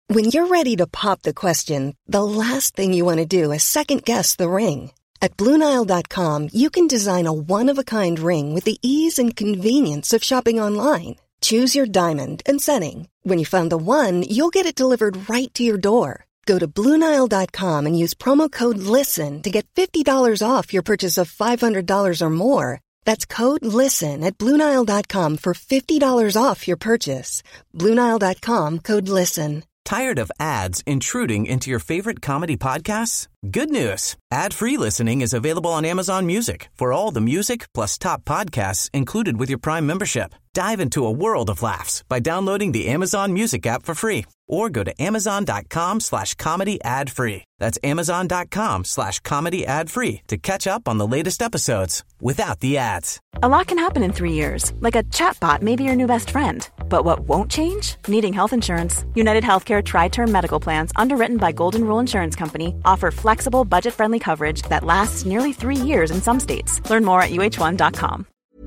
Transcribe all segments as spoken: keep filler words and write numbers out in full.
When you're ready to pop the question, the last thing you want to do is second-guess the ring. At Blue Nile dot com, you can design a one-of-a-kind ring with the ease and convenience of shopping online. Choose your diamond and setting. When you find the one, you'll get it delivered right to your door. Go to Blue Nile dot com and use promo code LISTEN to get fifty dollars off your purchase of five hundred dollars or more. That's code LISTEN at Blue Nile dot com for fifty dollars off your purchase. Blue Nile dot com, code LISTEN. Tired of ads intruding into your favorite comedy podcasts? Good news. Ad-free listening is available on Amazon Music for all the music plus top podcasts included with your Prime membership. Dive into a world of laughs by downloading the Amazon Music app for free or go to amazon.com slash comedy ad free. That's amazon.com slash comedy ad free to catch up on the latest episodes without the ads. A lot can happen in three years, like a chatbot may be your new best friend. But what won't change? Needing health insurance. United Healthcare Tri-Term Medical Plans, underwritten by Golden Rule Insurance Company, offer flexible, budget-friendly coverage that lasts nearly three years in some states. Learn more at U H one dot com.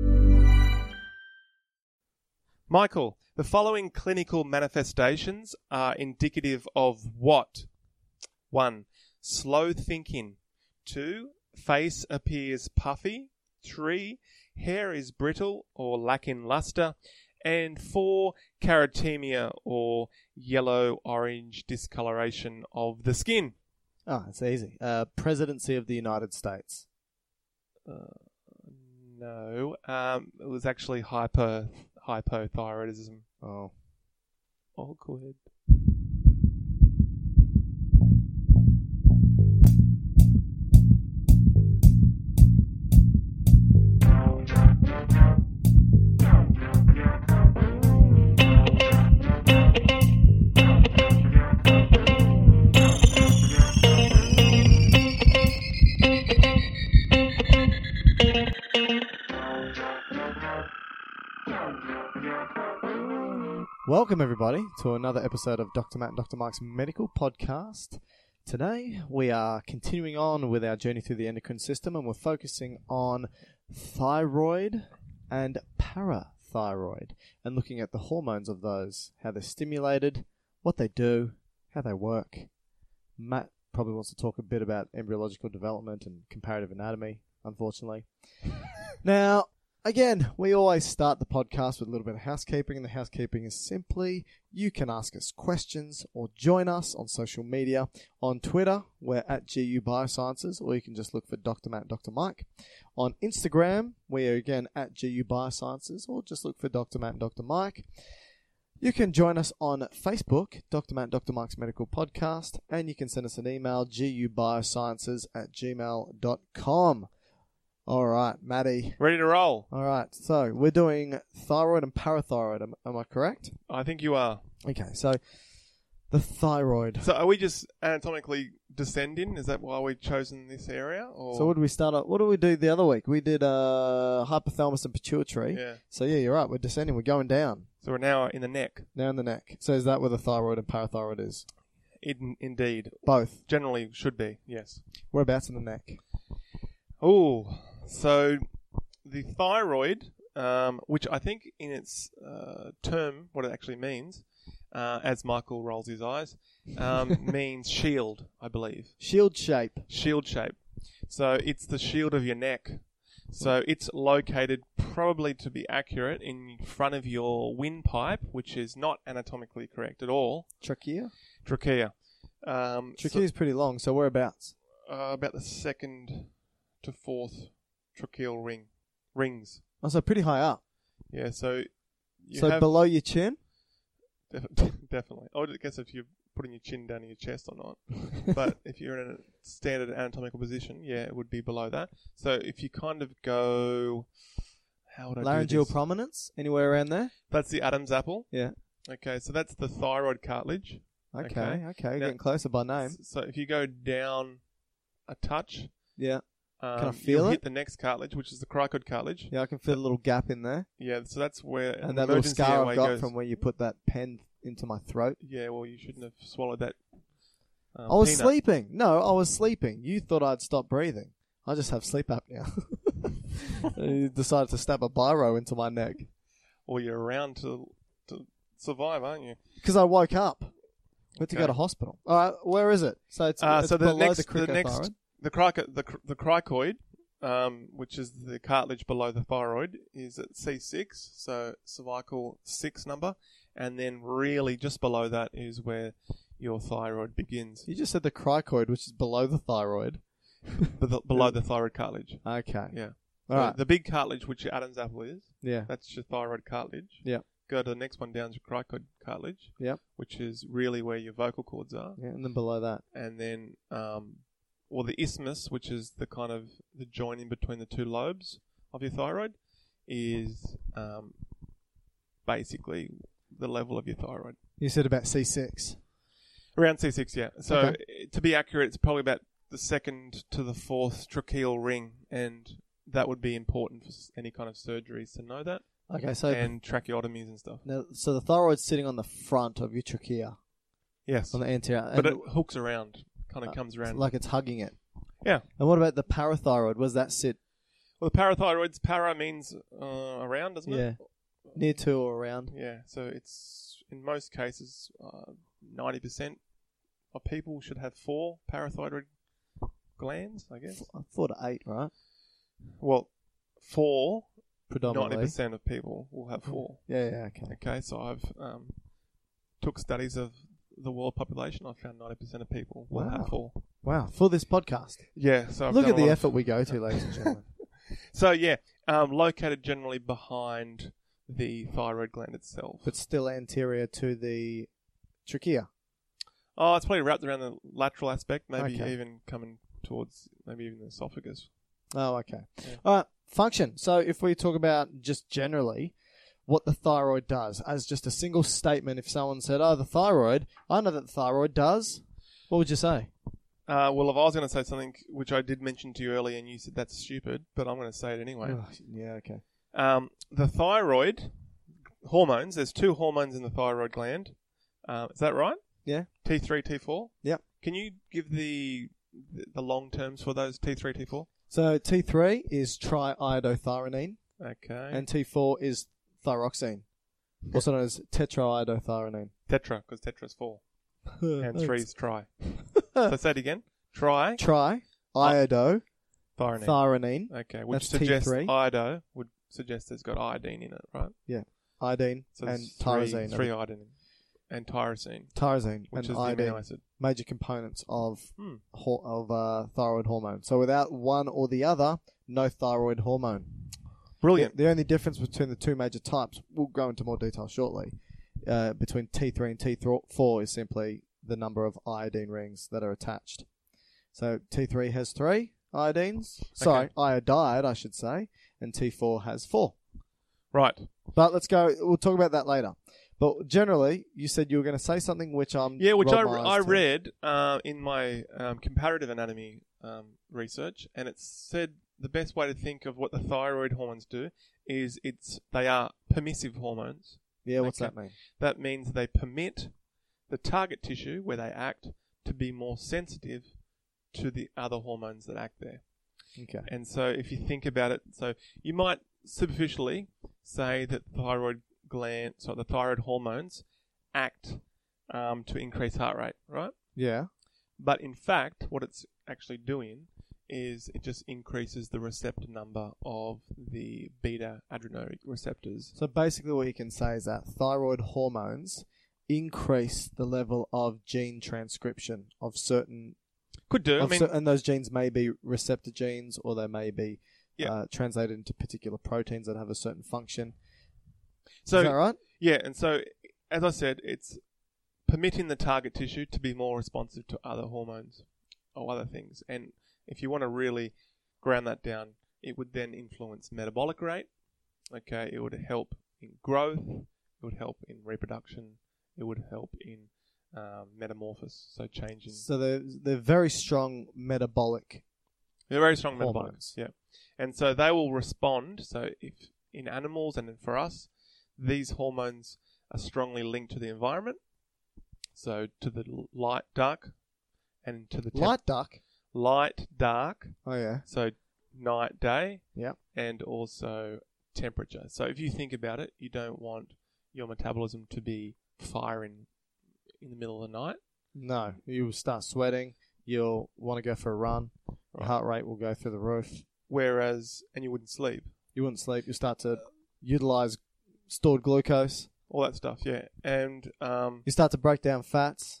Michael, the following clinical manifestations are indicative of what? One, slow thinking. Two, face appears puffy. Three, hair is brittle or lacking luster. And four, carotemia or yellow-orange discoloration of the skin. Oh, it's easy. Uh, Presidency of the United States. Uh, no, um, it was actually hyper hypothyroidism. Oh. Oh, go ahead. Welcome, everybody, to another episode of Doctor Matt and Doctor Mike's Medical Podcast. Today, we are continuing on with our journey through the endocrine system, and we're focusing on thyroid and parathyroid, and looking at the hormones of those, how they're stimulated, what they do, how they work. Matt probably wants to talk a bit about embryological development and comparative anatomy, unfortunately. Now, again, we always start the podcast with a little bit of housekeeping, and the housekeeping is simply you can ask us questions or join us on social media. On Twitter, we're at G U Biosciences, or you can just look for Doctor Matt, Doctor Mike. On Instagram, we are again at G U Biosciences, or just look for Doctor Matt and Doctor Mike. You can join us on Facebook, Doctor Matt, Doctor Mike's Medical Podcast, and you can send us an email, gubiosciences at gmail dot com. All right, Matty. Ready to roll. All right, so we're doing thyroid and parathyroid. Am, am I correct? I think you are. Okay, so the thyroid. So are we just anatomically descending? Is that why we've chosen this area? Or? So what did we start up? What did we do the other week? We did uh, hypothalamus and pituitary. Yeah. So yeah, you're right. We're descending. We're going down. So we're now in the neck. Now in the neck. So is that where the thyroid and parathyroid is? In, indeed. Both. Generally should be, yes. Whereabouts in the neck? Oh, so the thyroid, um, which I think in its uh, term, what it actually means, uh, as Michael rolls his eyes, um, means shield, I believe. Shield shape. Shield shape. So it's the shield of your neck. So it's located, probably to be accurate, in front of your windpipe, which is not anatomically correct at all. Trachea? Trachea. Um, Trachea is so, pretty long, so whereabouts? Uh, about the second to fourth tracheal ring. Rings. Oh, so pretty high up. Yeah, so... You so have below your chin? Def- definitely. I would guess if you're putting your chin down in your chest or not. But if you're in a standard anatomical position, yeah, it would be below that. So if you kind of go... How would I Laryngeal do this? prominence? Anywhere around there? That's the Adam's apple. Yeah. Okay, so that's the thyroid cartilage. Okay, okay. okay. Now, Getting closer by name. So if you go down a touch... Yeah. Um, can I feel you'll it? hit the next cartilage, which is the cricoid cartilage. Yeah, I can feel a little gap in there. Yeah, so that's where... And that little scar I've got goes. From where you put that pen into my throat. Yeah, well, you shouldn't have swallowed that um, I was peanut. sleeping. No, I was sleeping. You thought I'd stop breathing. I just have sleep apnea. You decided to stab a biro into my neck. Well, you're around to to survive, aren't you? Because I woke up. We have to Okay. go to hospital. All right, where is it? So it's, Uh, it's so the below next, the the next, cricothyroid. the crico, the cr- the cricoid, um, which is the cartilage below the thyroid, is at C six, so cervical six number, and then really just below that is where your thyroid begins, You just said the cricoid, which is below the thyroid. Be- below the thyroid cartilage. Okay. Yeah. All So right. the big cartilage, which your Adam's apple is, Yeah. that's your thyroid cartilage. Yeah. Go to the next one down to cricoid cartilage, Yep. which is really where your vocal cords are. Yeah, and then below that. And then, um, or the isthmus, which is the kind of the joining between the two lobes of your thyroid, is um, basically the level of your thyroid. You said about C six. Around C six, yeah. So Okay. eh, to be accurate, it's probably about the second to the fourth tracheal ring, and that would be important for s- any kind of surgeries to know that, Okay, so and tracheotomies and stuff. now, so the thyroid's sitting on the front of your trachea, Yes, on the anterior, but and it hooks around, kind of uh, comes it's around. like it's hugging it. Yeah. And what about the parathyroid? Where does that sit? Well, the parathyroid's para means uh, around, doesn't Yeah. it? Near to or around? Yeah, so it's in most cases, uh, ninety percent of people should have four parathyroid glands, I guess. F- Four to eight, right? Well, four, Predominantly. ninety percent of people will have four. Yeah, yeah, okay. Okay, so I've um, took studies of the world population. I found ninety percent of people will Wow. have four. Wow, for this podcast. Yeah, so I've Look done at a the lot of- effort we go to, ladies and gentlemen. So yeah, um, located generally behind the thyroid gland itself. But still anterior to the trachea. Oh, it's probably wrapped around the lateral aspect, maybe Okay. even coming towards maybe even the esophagus. Oh, okay. Yeah. All right, function. So if we talk about just generally what the thyroid does, as just a single statement, if someone said, oh, the thyroid, I know that the thyroid does, what would you say? Uh, well, if I was going to say something which I did mention to you earlier and you said that's stupid, but I'm going to say it anyway. Oh, yeah, okay. Um, the thyroid hormones, there's two hormones in the thyroid gland. Uh, is that right? Yeah. T three, T four? Yep. Can you give the the long terms for those T three, T four? So T three is triiodothyronine, Okay. and T four is thyroxine, also known as tetraiodothyronine. tetra, because tetra is four. And three is tri. Uh, So say it again. Tri, Triiodothyronine. thyrine. Okay, which That's suggests T three. iodo would suggest it's got iodine in it, right? Iodine So and there's three, tyrosine. three iodine and tyrosine, Tyrosine which and is the iodine, amino acid. major components of Hmm. ho- of uh, thyroid hormone. So without one or the other, no thyroid hormone. Brilliant. The, the only difference between the two major types, we'll go into more detail shortly, uh, between T three and T four is simply the number of iodine rings that are attached. So T three has three iodines. Sorry, iodide, I should say, and T four has four. Right. But let's go. We'll talk about that later. But generally, you said you were going to say something which I'm Yeah, which I, Rob Myers I to. read uh, in my um, comparative anatomy um, research, and it said the best way to think of what the thyroid hormones do is it's they are permissive hormones. Yeah, what's Okay. that mean? That means they permit the target tissue where they act to be more sensitive to the other hormones that act there. Okay. And so if you think about it, so you might superficially say that the thyroid gland, so the thyroid hormones act um, to increase heart rate, right? Yeah. But in fact, what it's actually doing is it just increases the receptor number of the beta adrenergic receptors. So basically, what you can say is that thyroid hormones increase the level of gene transcription of certain, Could do. I of mean, cer- and those genes may be receptor genes, or they may be Yeah. uh, translated into particular proteins that have a certain function. so Is that right? yeah, and so as I said, it's permitting the target tissue to be more responsive to other hormones or other things. And if you want to really ground that down, it would then influence metabolic rate. Okay, it would help in growth. It would help in reproduction. It would help in um, metamorphosis, so changing. So they're they're very strong metabolic. They're very strong metabolic. Hormones. Yeah, and so they will respond. So if in animals and for us, these hormones are strongly linked to the environment. So to the l- light, dark, and to the temp- Light duck. light, dark. Oh yeah. So night, day, Yeah. and also temperature. So if you think about it, you don't want your metabolism to be firing in the middle of the night. No, you will start sweating. You'll want to go for a run. Your Right. heart rate will go through the roof. Whereas, and you wouldn't sleep. You wouldn't sleep. You start to utilize stored glucose. All that stuff, yeah. And um, You start to break down fats.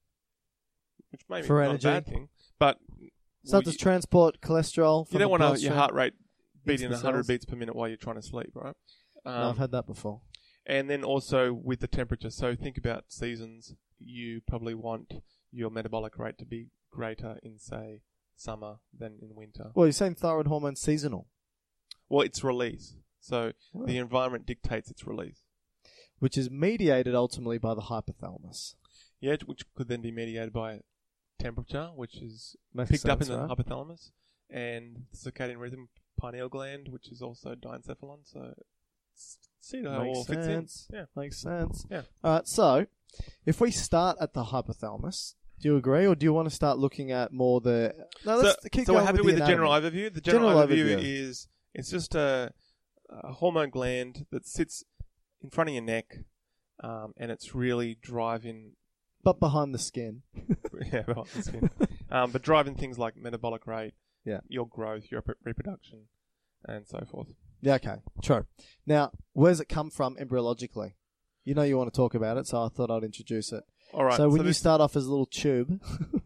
which maybe For not energy. a bad thing, but Start well, to you, transport cholesterol. From you don't the want to, bloodstream. your heart rate into beating the one hundred cells. beats per minute while you're trying to sleep, right? Um, No, I've had that before. And then also with the temperature. So think about seasons. You probably want your metabolic rate to be greater in, say, summer than in winter. Well, you're saying thyroid hormone's seasonal, Well, it's release. So Oh. the environment dictates its release. which is mediated ultimately by the hypothalamus. Yeah, which could then be mediated by temperature, which is Makes picked up in sense, the right? hypothalamus, and circadian rhythm, pineal gland, which is also diencephalon. So it's, see how it all Makes fits sense. in. Yeah. Makes sense. Yeah. All right, so if we start at the hypothalamus, do you agree, or do you want to start looking at more the... No, So, let's keep so going we're happy with with the, the general anatomy. overview. The general, General overview, overview. is it's just a, a hormone gland that sits in front of your neck, um, and it's really driving But behind the skin. yeah, behind the skin. um, but driving things like metabolic rate, Yeah. your growth, your re- reproduction, and so forth. Yeah, okay. True. Now, where does it come from embryologically? You know you want to talk about it, so I thought I'd introduce it. All right. so when you this- start off as a little tube...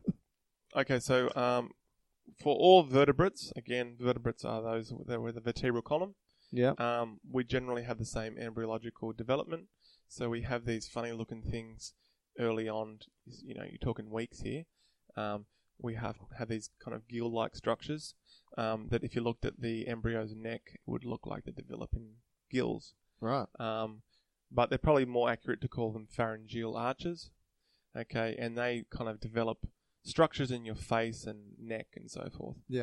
okay, so um, for all vertebrates, again, vertebrates are those that were the vertebral column. yeah. Um, we generally have the same embryological development, so we have these funny-looking things early on. You know, you're talking weeks here. Um, we have have these kind of gill-like structures um, that, if you looked at the embryo's neck, it would look like they're developing gills. Right. Um, but they're probably more accurate to call them pharyngeal arches. Okay, and they kind of develop structures in your face and neck and so forth. Yeah.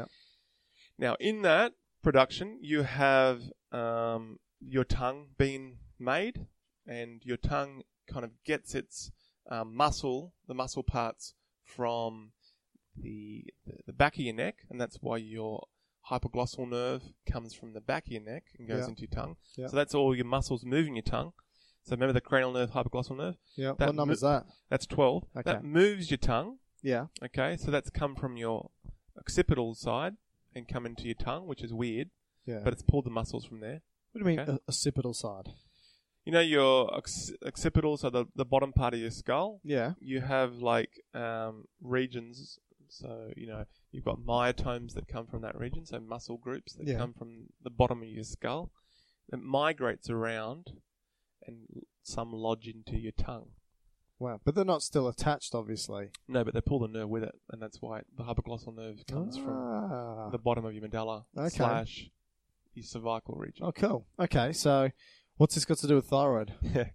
Now, in that production, you have um, your tongue being made, and your tongue kind of gets its um, muscle, the muscle parts from the, the the back of your neck, and that's why your hypoglossal nerve comes from the back of your neck and goes Yeah. into your tongue. Yeah. So that's all your muscles moving your tongue. So remember the cranial nerve, hypoglossal nerve? Yeah. That What number mo- is that? That's twelve. Okay. That moves your tongue. Yeah. Okay, so that's come from your occipital side and come into your tongue, which is weird, Yeah. but it's pulled the muscles from there. what do you mean, okay. a occipital side? You know your occ- occipital, so the, the bottom part of your skull, Yeah. you have like um, regions, so, you know, you've got myotomes that come from that region, so muscle groups that Yeah. come from the bottom of your skull. It migrates around and some lodge into your tongue. Wow. But they're not still attached, obviously. No, but they pull the nerve with it, and that's why the hypoglossal nerve comes from Ah. the bottom of your medulla Okay. slash your cervical region. Oh, cool. Okay, so what's this got to do with thyroid? Yeah.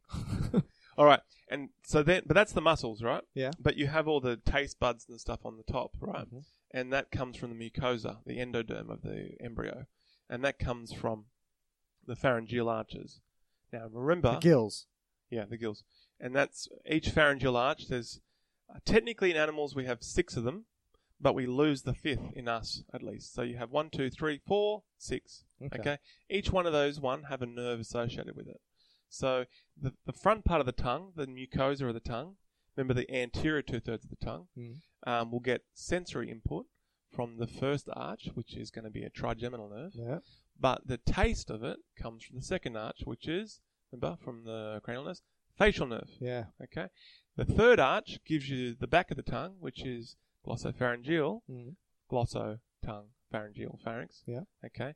All right, and so then, but that's the muscles, right? Yeah. But you have all the taste buds and stuff on the top, right? Mhm. And that comes from the mucosa, the endoderm of the embryo, and that comes from the pharyngeal arches. Now remember, The gills. yeah, the gills, and that's each pharyngeal arch. There's uh, technically in animals we have six of them, but we lose the fifth in us at least. So you have one, two, three, four, six. Okay. Okay. Each one of those one have a nerve associated with it. So the the front part of the tongue, the mucosa of the tongue, remember the anterior two thirds of the tongue, Mm. um, will get sensory input from the first arch, which is going to be a trigeminal nerve. Yeah. But the taste of it comes from the second arch, which is, remember, from the cranial nerves, facial nerve. Yeah. Okay. The third arch gives you the back of the tongue, which is glossopharyngeal, Mm. glosso, tongue, pharyngeal, pharynx. Yeah. Okay.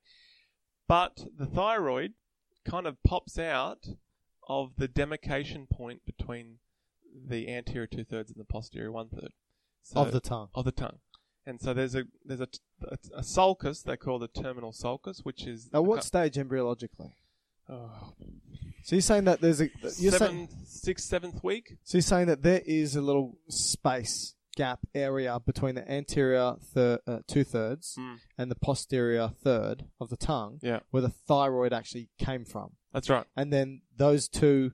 But the thyroid kind of pops out of the demarcation point between the anterior two thirds and the posterior one third. So, Of the tongue. of the tongue. And so there's a there's a, a, a sulcus they call the terminal sulcus, which is At what uh, stage embryologically? oh, So you're saying that there's a you're seventh, saying, sixth, seventh week. so you're saying that there is a little space gap area between the anterior thir- uh, two thirds Mm. and the posterior third of the tongue, Yeah, where the thyroid actually came from, that's right. and then those two,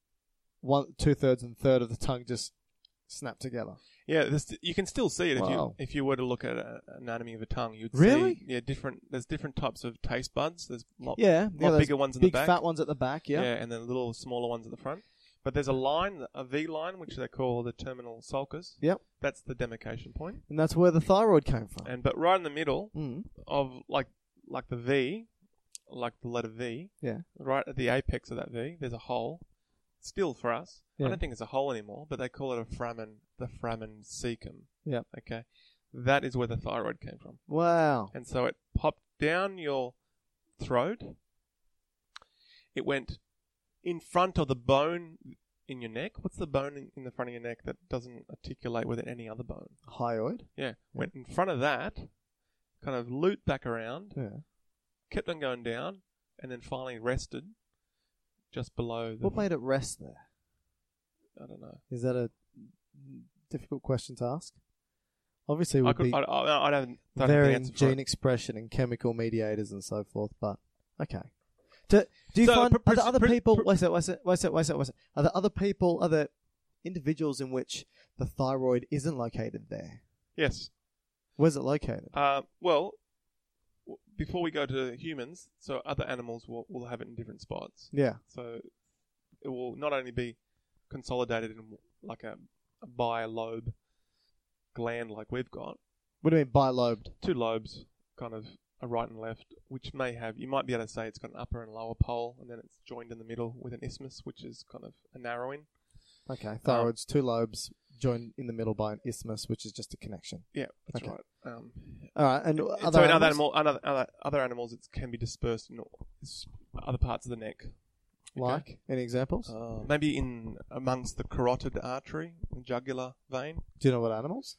one two thirds and third of the tongue just snap together. Yeah, this, you can still see it if Wow. you if you were to look at a, anatomy of a tongue. You'd Really? see yeah different. There's different types of taste buds. There's lot, Yeah, lot yeah, those bigger ones in big the back. fat ones at the back. Yeah. and then little smaller ones at the front. But there's a line, a V line, which they call the terminal sulcus. Yep. That's the demarcation point. And that's where the thyroid came from. And but right in the middle Mm. of like like the V, like the letter V, Yeah. right at the apex of that V, there's a hole. Still for us, Yeah. I don't think it's a hole anymore, but they call it a foramen, the foramen cecum. Yep. Okay, that is where the thyroid came from, Wow. and so it popped down your throat. It went in front of the bone in your neck. What's the bone in, in the front of your neck that doesn't articulate with any other bone? Hyoid? Yeah, went in front of that, kind of looped back around, Yeah. kept on going down, and then finally rested just below the... What made it rest there? I don't know. Is that a difficult question to ask? Obviously, it I, would could, be I, I, I don't, don't have the varying answer for gene it. expression and chemical mediators and so forth, but okay. Do, do you So, find pr- are there pr- other pr- people? pr- Wait a sec, wait a sec, wait a sec, wait a sec, wait a sec. Are there other people? Are there individuals in which the thyroid isn't located there? Yes. Where's it located? Uh, well, w- before we go to humans, so other animals will, will have it in different spots. Yeah. So it will not only be consolidated in like a, a bilobe gland like we've got, What do you mean bilobed? two lobes, kind of a right and left, which may have, you might be able to say it's got an upper and lower pole, and then it's joined in the middle with an isthmus, which is kind of a narrowing. Okay, thyroid's two lobes joined in the middle by an isthmus, which is just a connection. Yeah, that's Okay. right. Um, All right, and so other in other, animals? animal, other, other, other animals, it can be dispersed in all- s- other parts of the neck. Like any examples? Uh, maybe in amongst the carotid artery, the jugular vein. Do you know what animals?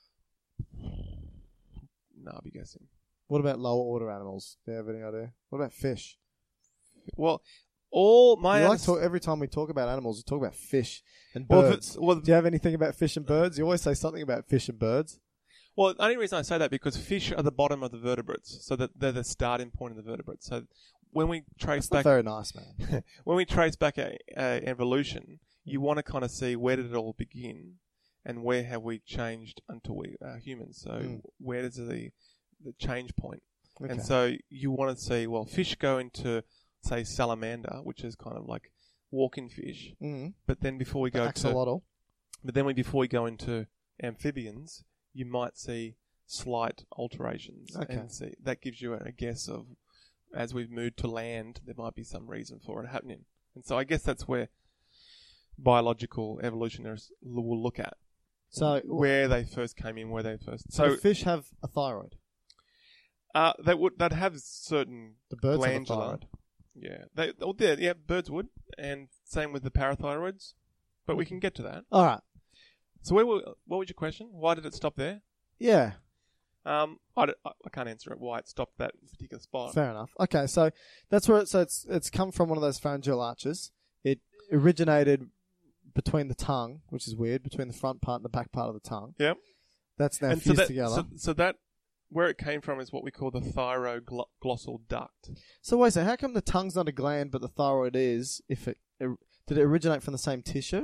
No, I'll be guessing. What about lower order animals? Do you have any idea? What about fish? Well, all my You like underst- talk, every time we talk about animals, we talk about fish and well, if birds. it's, well, Do you have anything about fish and birds? You always say something about fish and birds. well, the only reason I say that because fish are the bottom of the vertebrates, so that they're the starting point of the vertebrates. So when we trace That's not back, very nice, man. when we trace back a, a evolution, you want to kind of see where did it all begin, and where have we changed until we are humans. So Mm. where is the the change point? Okay. And so you want to see, well, fish go into, say, salamander, which is kind of like walking fish. mm. But then before we The go to, axolotl. but then we before we go into amphibians, you might see slight alterations, Okay. and see that gives you a guess of, as we've moved to land, there might be some reason for it happening. And so I guess that's where biological evolutionists l- will look at. So Where they first came in, where they first. So So fish have a thyroid. uh, they would they'd have certain The birds have a glandular. thyroid. Yeah, they oh, yeah, yeah, birds would, and same with the parathyroids. But we can get to that. All right. So where were, what was your question? Why did it stop there? Yeah. Um, I, don't- I I can't answer it. Why it stopped that particular spot? Fair enough. Okay, so that's where it, so it's it's come from one of those pharyngeal arches. It originated between the tongue, which is weird, between the front part and the back part of the tongue. Yep. That's now and so fused that, together. so, so that where it came from is what we call the thyroglossal duct. So wait a second, how come the tongue's not a gland but the thyroid is? If it did it originate from the same tissue?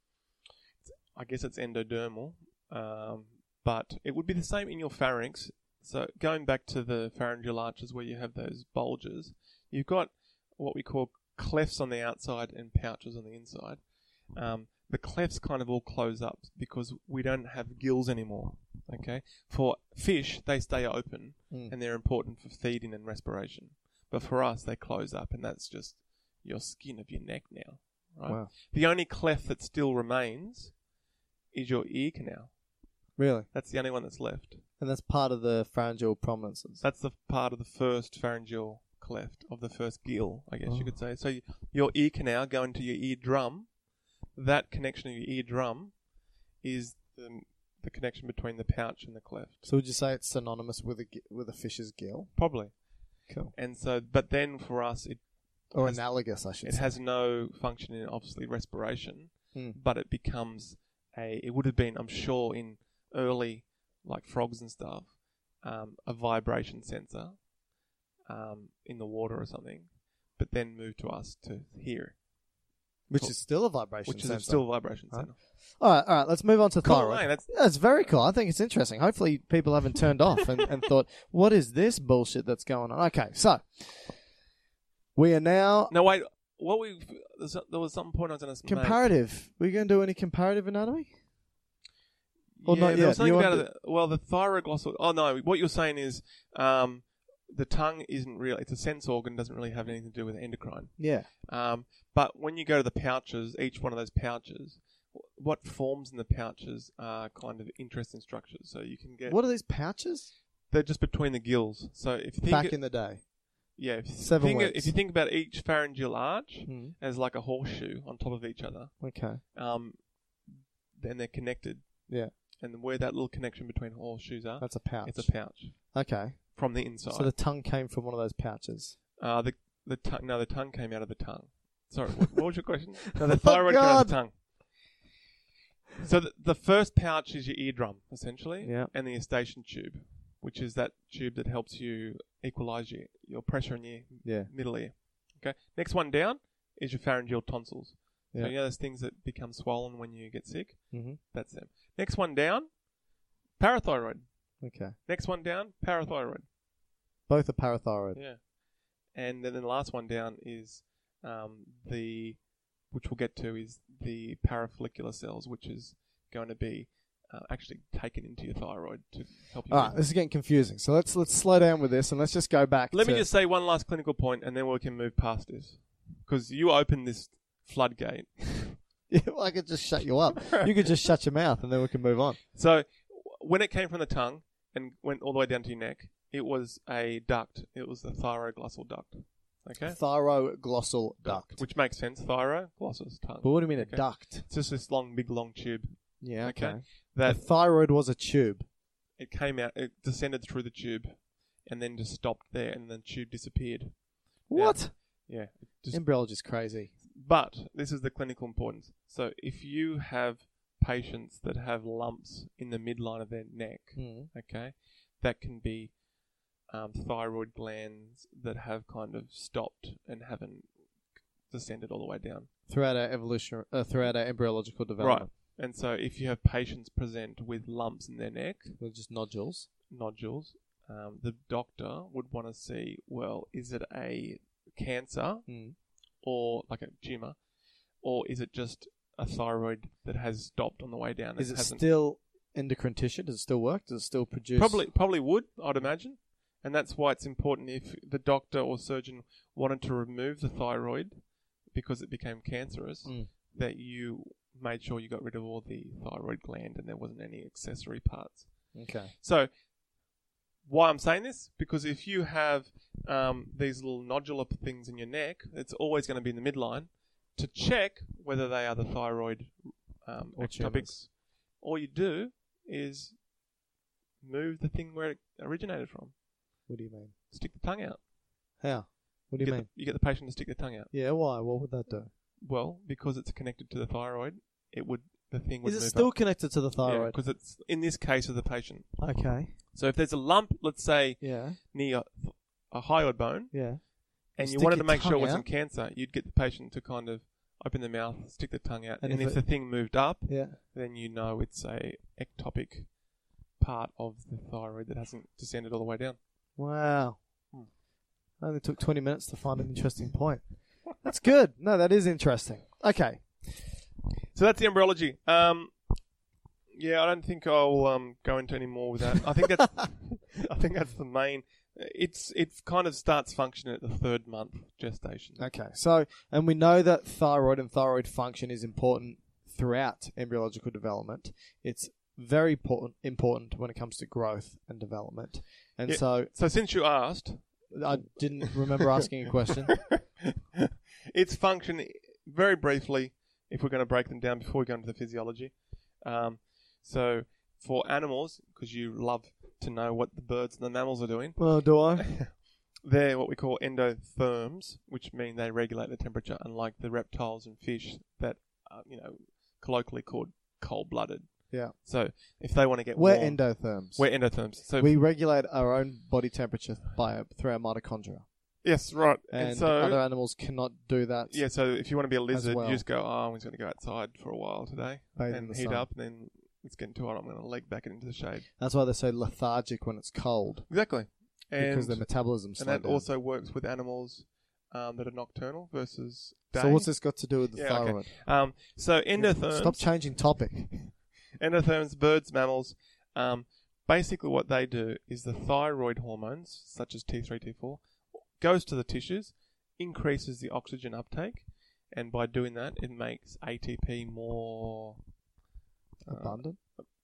I guess it's endodermal, um, but it would be the same in your pharynx. So going back to the pharyngeal arches where you have those bulges, you've got what we call clefts on the outside and pouches on the inside. Um, the clefts kind of all close up because we don't have gills anymore. Okay, for fish they stay open Mm. and they're important for feeding and respiration. But for us they close up, and that's just your skin of your neck now. Right. Wow. The only cleft that still remains is your ear canal. Really? That's the only one that's left. And that's part of the pharyngeal prominences. That's the part of the first pharyngeal cleft of the first gill, I guess Oh. you could say. So y- your ear canal going to your eardrum, that connection of your eardrum is the, the connection between the pouch and the cleft. So would you say it's synonymous with a gi- with a fish's gill? Probably. Cool. And so, but then for us, it Or has- analogous, I should it say. has no function in obviously respiration, Hmm. but it becomes a. It would have been, I'm sure, in early like frogs and stuff, um, a vibration sensor um, in the water or something, but then moved to us to hear, Which Cool. is still a vibration which is sensor. still a vibration Huh? sensor. All right, all right. Let's move on to Cool, thyroid. hey, that's- That's very cool. I think it's interesting. Hopefully, people haven't turned off and, and thought, "What is this bullshit that's going on?" Okay, so we are now. No, wait. what we there's, there was some point I was going to Comparative. Were you going to do any comparative anatomy? Or yeah, not there yet? was something You about want it. Well, the thyroglossal. Oh no, what you're saying is um, the tongue isn't real. It's a sense organ. Doesn't really have anything to do with endocrine. Yeah. Um, but when you go to the pouches, each one of those pouches, what forms in the pouches are kind of interesting structures. So you can get. What are these pouches? They're just between the gills. So if you think Back it, in the day. yeah, if you, Seven think it, weeks. if you think about each pharyngeal arch Hmm. as like a horseshoe on top of each other, Okay. um, then they're connected. Yeah. And where that little connection between horseshoes are, That's a pouch. it's a pouch Okay. from the inside. So the tongue came from one of those pouches. uh, the the tongue, no, the tongue came out of the tongue. Sorry, what, what was your question? No, the Oh, thyroid came out of the God. tongue. So the, the first pouch is your eardrum, essentially, Yeah. and the eustachian tube, which is that tube that helps you equalize your, your pressure in your Yeah. middle ear. Okay. Next one down is your pharyngeal tonsils. Yeah. So you know those things that become swollen when you get sick? Mm-hmm. That's them. Next one down, parathyroid. Okay. Next one down, parathyroid. Both are parathyroid. Yeah. And then the last one down is um, the, which we'll get to, is the parafollicular cells, which is going to be uh, actually taken into your thyroid to help you. All right, this is getting confusing. So let's let's slow down with this and let's just go back. Let to... me just say one last clinical point, and then we can move past this, because you opened this floodgate. Yeah, well, I could just shut you up. You could just shut your mouth, and then we can move on. So when it came from the tongue and went all the way down to your neck, it was a duct. It was the thyroglossal duct. Okay. Thyroglossal duct. Which makes sense. Thyro, glossus, tongue. But what do you mean Okay. a duct? It's just this long, big, long tube. Yeah, okay. Okay. The That thyroid was a tube. it came out, it descended through the tube, and then just stopped there, and the tube disappeared. What? Yeah. it Just, Embryology's crazy. but this is the clinical importance. So if you have patients that have lumps in the midline of their neck, Mm. okay, that can be um, thyroid glands that have kind of stopped and haven't descended all the way down. Throughout our evolution, uh, throughout our embryological development. Right. And so if you have patients present with lumps in their neck, They're just nodules. nodules, um, the doctor would want to see, well, is it a cancer Mm. or like a tumour, or is it just a thyroid that has stopped on the way down? Is it hasn't- still endocrine tissue? Does it still work? Does it still produce? Probably, probably would, I'd imagine. And that's why it's important if the doctor or surgeon wanted to remove the thyroid because it became cancerous, Mm. that you made sure you got rid of all the thyroid gland and there wasn't any accessory parts. Okay. So, why I'm saying this? Because if you have um, these little nodular things in your neck, it's always going to be in the midline. To check whether they are the thyroid um, Or ectopics, tumours. all you do is move the thing where it originated from. What do you mean? Stick the tongue out. How? What do you get mean? The, you get the patient to stick their tongue out. Yeah, why? What would that do? Well, because it's connected to the thyroid, it would the thing would Is it move still up. connected to the thyroid? Because it's in this case of the patient. Okay. So if there's a lump, let's say Yeah. near a hyoid bone, Yeah. and You you stick wanted your to make sure it tongue wasn't out. cancer, you'd get the patient to kind of open their mouth, stick the tongue out, And and, if if, it- the thing moved up, Yeah. then you know it's a ectopic part of the thyroid that hasn't descended all the way down. Wow. Hmm. Only took twenty minutes to find an interesting point. That's good. No, that is interesting. Okay. So that's the embryology. Um, yeah, I don't think I'll um, go into any more with that. I think that's I think that's the main. It's it kind of starts functioning at the third month gestation. Okay. So, and we know that thyroid and thyroid function is important throughout embryological development. It's very important important when it comes to growth and development. And Yeah. so, So since you asked, I didn't remember asking a question. its function, very briefly, if we're going to break them down before we go into the physiology. Um, so for animals, because you love to know what the birds and the mammals are doing, Well, do I? they're what we call endotherms, which mean they regulate the temperature, unlike the reptiles and fish that are, you know, colloquially called cold-blooded. Yeah. So if they want to get We're warm, endotherms. we're endotherms. So we regulate our own body temperature by through our mitochondria. yes, right. And, And, so other animals cannot do that. yeah, so if you want to be a lizard, well. you just go, oh, I'm just going to go outside for a while today Bathe in and the heat sun. up, and then it's getting too hot. I'm going to leg back into the shade. That's why they're so lethargic when it's cold. Exactly. And, because their metabolism and slows that down. also works with animals um, that are nocturnal versus day. So what's this got to do with the Yeah, okay. thyroid? Um, so endotherms. Stop changing topic. Endotherms, birds, mammals. Um, basically, what they do is the thyroid hormones, such as T three, T four, goes to the tissues, increases the oxygen uptake, and by doing that, it makes A T P more uh, Abundant?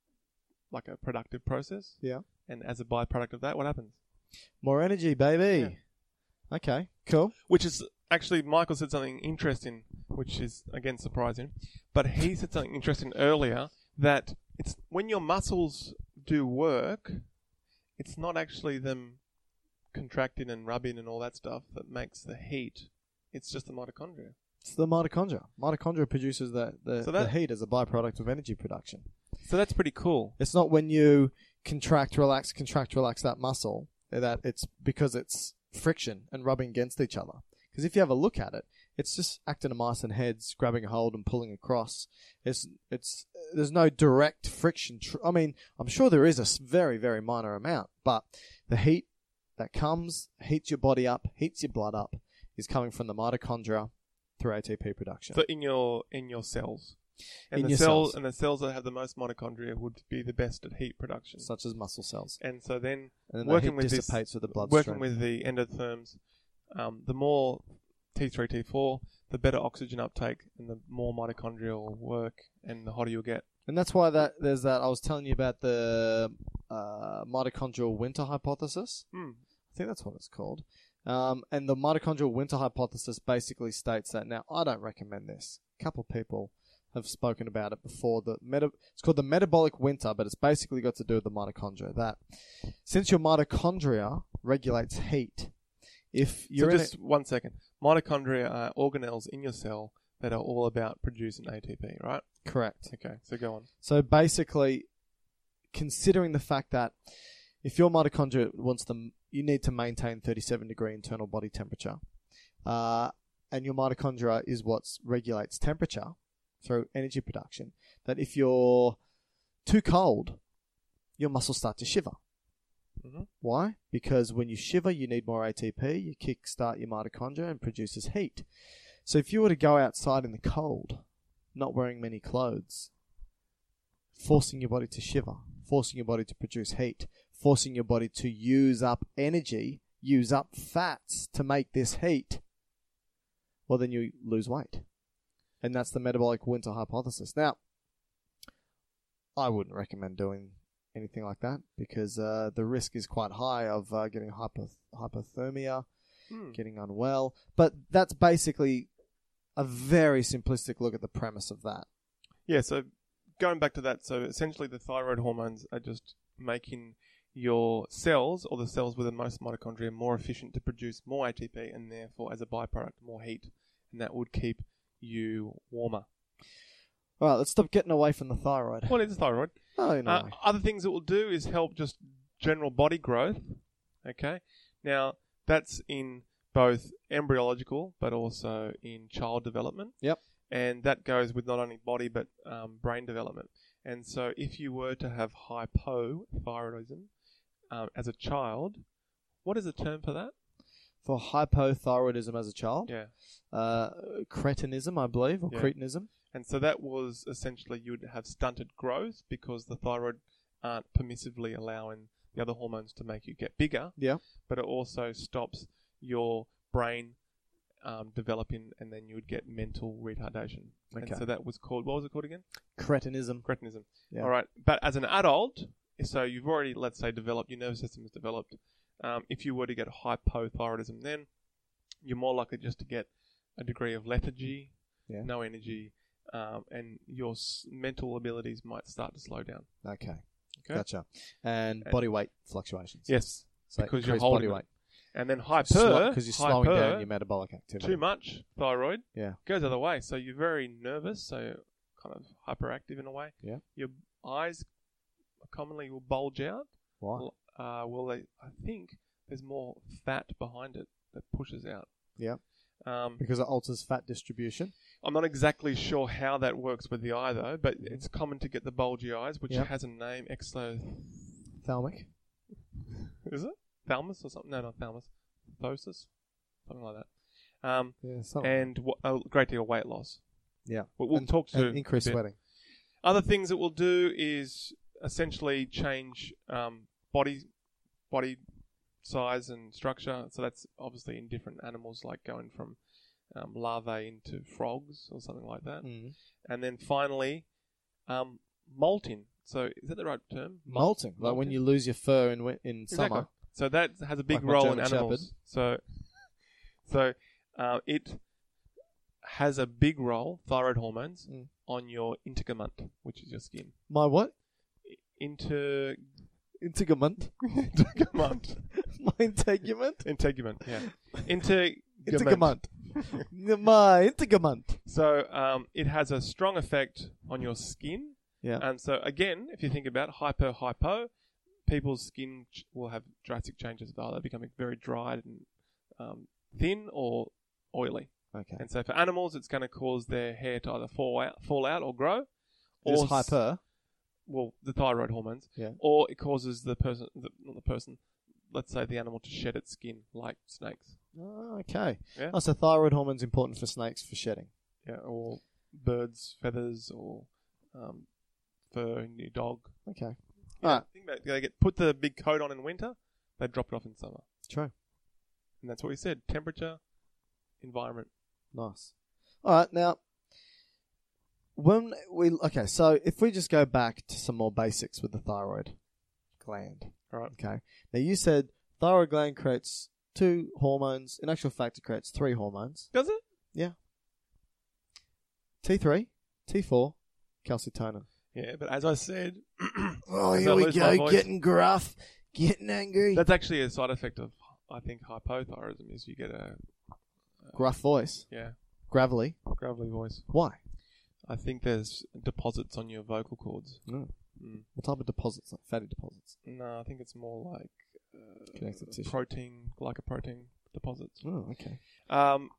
like a productive process. Yeah. And as a byproduct of that, what happens? More energy, baby. Yeah. Okay, cool. Which is actually, Michael said something interesting, which is again surprising. But he said something interesting earlier that it's when your muscles do work, it's not actually them contracting and rubbing and all that stuff that makes the heat. It's just the mitochondria. It's the mitochondria. Mitochondria produces the, the, So that- the heat as a byproduct of energy production. So that's pretty cool. It's not when you contract, relax, contract, relax that muscle, that it's because it's friction and rubbing against each other. Because if you have a look at it, it's just actinomycin heads grabbing a hold and pulling across. It's it's there's no direct friction. Tr- I mean, I'm sure there is a s- very very minor amount, but the heat that comes heats your body up, heats your blood up, is coming from the mitochondria through A T P production. So in your in your cells. And In the your cells cells. and the cells that have the most mitochondria would be the best at heat production. Such as muscle cells. And so then, And then the working heat with dissipates this, with the bloodstream. working with the endotherms, um, the more T three, T four, the better oxygen uptake, and the more mitochondrial work, and the hotter you'll get. And that's why that there's that I was telling you about the uh, mitochondrial winter hypothesis. Hmm. I think that's what it's called. Um, and the mitochondrial winter hypothesis basically states that. Now, I don't recommend this. A couple of people have spoken about it before. The meta- it's called the metabolic winter, but it's basically got to do with the mitochondria. That since your mitochondria regulates heat, if you're so in just a, one second. Mitochondria are organelles in your cell that are all about producing A T P, right? correct. Okay, so go on. So basically, considering the fact that if your mitochondria wants to, you need to maintain thirty-seven degree internal body temperature, uh, and your mitochondria is what regulates temperature through energy production, that if you're too cold, your muscles start to shiver. Mm-hmm. Why? Because when you shiver, you need more A T P, you kickstart your mitochondria and produces heat. So if you were to go outside in the cold, not wearing many clothes, forcing your body to shiver, forcing your body to produce heat, forcing your body to use up energy, use up fats to make this heat, well, then you lose weight. And that's the metabolic winter hypothesis. Now, I wouldn't recommend doing anything like that because uh, the risk is quite high of uh, getting hypoth- hypothermia, Hmm. getting unwell. But that's basically a very simplistic look at the premise of that. Yeah, so going back to that, so essentially the thyroid hormones are just making your cells, or the cells with the most mitochondria, more efficient to produce more A T P and therefore, as a byproduct, more heat. And that would keep you warmer. All right, let's stop getting away from the thyroid. What is thyroid? Oh, no. Uh, other things it will do is help just general body growth. Okay? Now, that's in both embryological but also in child development. Yep. And that goes with not only body but um, brain development. And so if you were to have hypothyroidism um, as a child, what is the term for that? For hypothyroidism as a child? Yeah. Uh, cretinism, I believe, or Yeah. cretinism. And so that was essentially you would have stunted growth because the thyroid aren't permissively allowing the other hormones to make you get bigger. Yeah. But it also stops your brain um, developing, and then you would get mental retardation. Okay. And so that was called, what was it called again? Cretinism. Cretinism. Yeah. All right. But as an adult, so you've already, let's say, developed, your nervous system is developed. Um, if you were to get hypothyroidism, then you're more likely just to get a degree of lethargy, Yeah. no energy, um, and your s- mental abilities might start to slow down. Okay. Okay? Gotcha. And And- body weight fluctuations. Yes, So because you're increased holding body it. weight. And then hyper, Because you're slowing hyper, down your metabolic activity. too much thyroid Yeah. goes the other way. So you're very nervous, so kind of hyperactive in a way. Yeah. Your eyes commonly will bulge out. Why? Well, Uh, well, they, I think there's more fat behind it that pushes out. Yeah. Um, Because it alters fat distribution. I'm not exactly sure how that works with the eye, though, but it's common to get the bulgy eyes, which Yep. has a name, exo... Thalamic. Is it? Thalamus or something? No, not thalamus. Thosis? Something like that. um, Yeah, something. and w- a great deal of weight loss. Yeah. We'll, we'll and, talk to and increased a bit. sweating. Other things it will do is essentially change um, body body size and structure. So that's obviously in different animals, like going from um, larvae into frogs or something like that. Mm. And then finally, um, molting. So is that the right term? Molting, like when you lose your fur in wi- in Exactly. summer. So that has a big Like my role in German animals. So, so uh, it has a big role, thyroid hormones, Mm. on your integument, which is your skin. My what? Inter Integument. integument. My integument. Integument. Yeah. Integument. Integument. My integument. So um, it has a strong effect on your skin. Yeah. And so again, if you think about hyper hypo, people's skin ch- will have drastic changes. They'll either becoming very dry and um, thin or oily. Okay. And so for animals, it's going to cause their hair to either fall out, fall out or grow, or Just s- hyper. well, the thyroid hormones, Yeah. or it causes the person, the, not the person, let's say the animal to shed its skin, like snakes. Oh, okay. Yeah. Oh, so thyroid hormone's important for snakes for shedding. Yeah, or birds' feathers, or um, fur in your dog. Okay. Yeah, Alright. think about it. They get put the big coat on in winter, they drop it off in summer, True. and that's what we said: temperature, environment. Nice. All right, now when we okay, so if we just go back to some more basics with the thyroid gland. All right. Okay. Now you said thyroid gland creates two hormones. In actual fact, it creates three hormones. Does it? Yeah. T three, T four, calcitonin. Yeah, but as I said, Oh, as here I we lose my go, voice- getting gruff, getting angry. That's actually a side effect of, I think, hypothyroidism. Is you get a Gruff voice, yeah gravelly. gravelly voice. Why? I think there's deposits on your vocal cords. No. Mm. What type of deposits? Like fatty deposits. No, I think it's more like uh, Connective tissue. protein, glycoprotein deposits. Oh, okay. Um,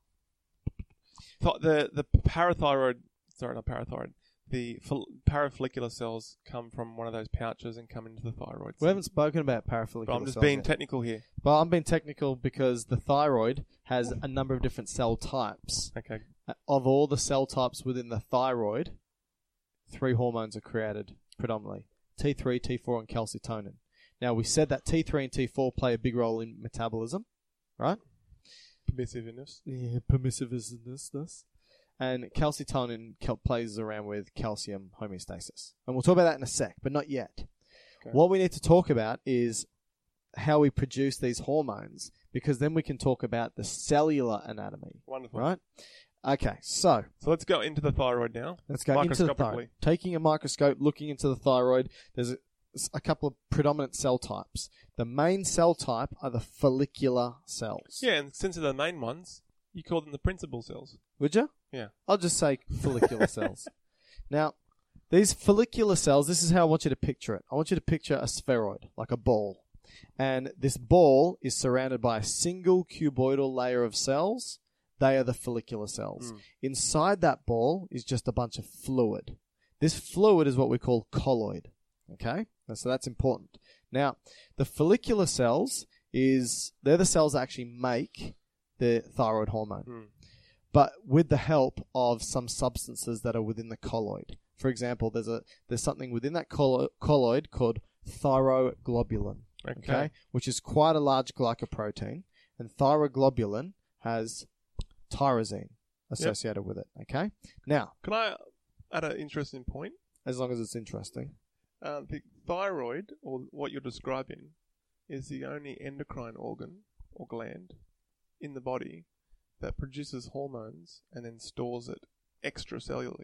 th- the the parathyroid, sorry, not parathyroid. The fol- parafollicular cells come from one of those pouches and come into the thyroid. We haven't spoken about parafollicular But I'm just cells being yet. technical here. Well, I'm being technical because the thyroid has a number of different cell types. Okay. Of all the cell types within the thyroid, three hormones are created predominantly. T three, T four, and calcitonin. Now, we said that T three and T four play a big role in metabolism, right? Permissiveness. Yeah, permissiveness. And calcitonin cal- plays around with calcium homeostasis. And we'll talk about that in a sec, but not yet. Okay. What we need to talk about is how we produce these hormones, because then we can talk about the cellular anatomy, Wonderful. right? Okay, so So let's go into the thyroid now. let's go into the Microscopically. thyroid. Taking a microscope, looking into the thyroid, there's a, a couple of predominant cell types. The main cell type are the follicular cells. Yeah, and since they're the main ones, you call them the principal cells. Would you? Yeah. I'll just say follicular cells. Now, these follicular cells, this is how I want you to picture it. I want you to picture a spheroid, like a ball. And this ball is surrounded by a single cuboidal layer of cells. They are the follicular cells. Mm. Inside that ball is just a bunch of fluid. This fluid is what we call colloid. Okay? And so that's important. Now, the follicular cells is, they're the cells that actually make the thyroid hormone. Mm. But with the help of some substances that are within the colloid. For example, there's a there's something within that collo- colloid called thyroglobulin, Okay. okay, which is quite a large glycoprotein, and thyroglobulin has tyrosine associated with it. Okay, now Can I add an interesting point? as long as it's interesting, Uh, the thyroid, or what you're describing, is the only endocrine organ or gland in the body that produces hormones and then stores it extracellularly.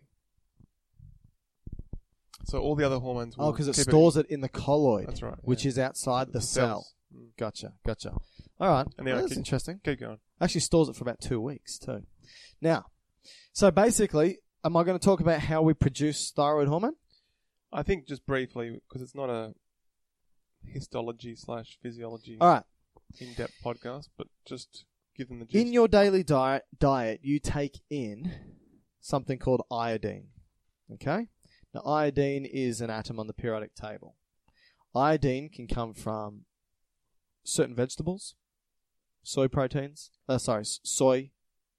So all the other hormones will oh, because it keep stores it in the colloid, That's right, which yeah. is outside the The cell. cells. Mm. Gotcha, gotcha. All right, And well, now that's keep- interesting. Keep going. Actually stores it for about two weeks too. Now, so basically, am I going to talk about how we produce thyroid hormone? I think just briefly, because it's not a histology slash physiology All right. in-depth podcast, but just give them the gist. In your daily diet, diet, you take in something called iodine. Okay? Now, iodine is an atom on the periodic table. Iodine can come from certain vegetables, soy proteins, uh, sorry, s- soy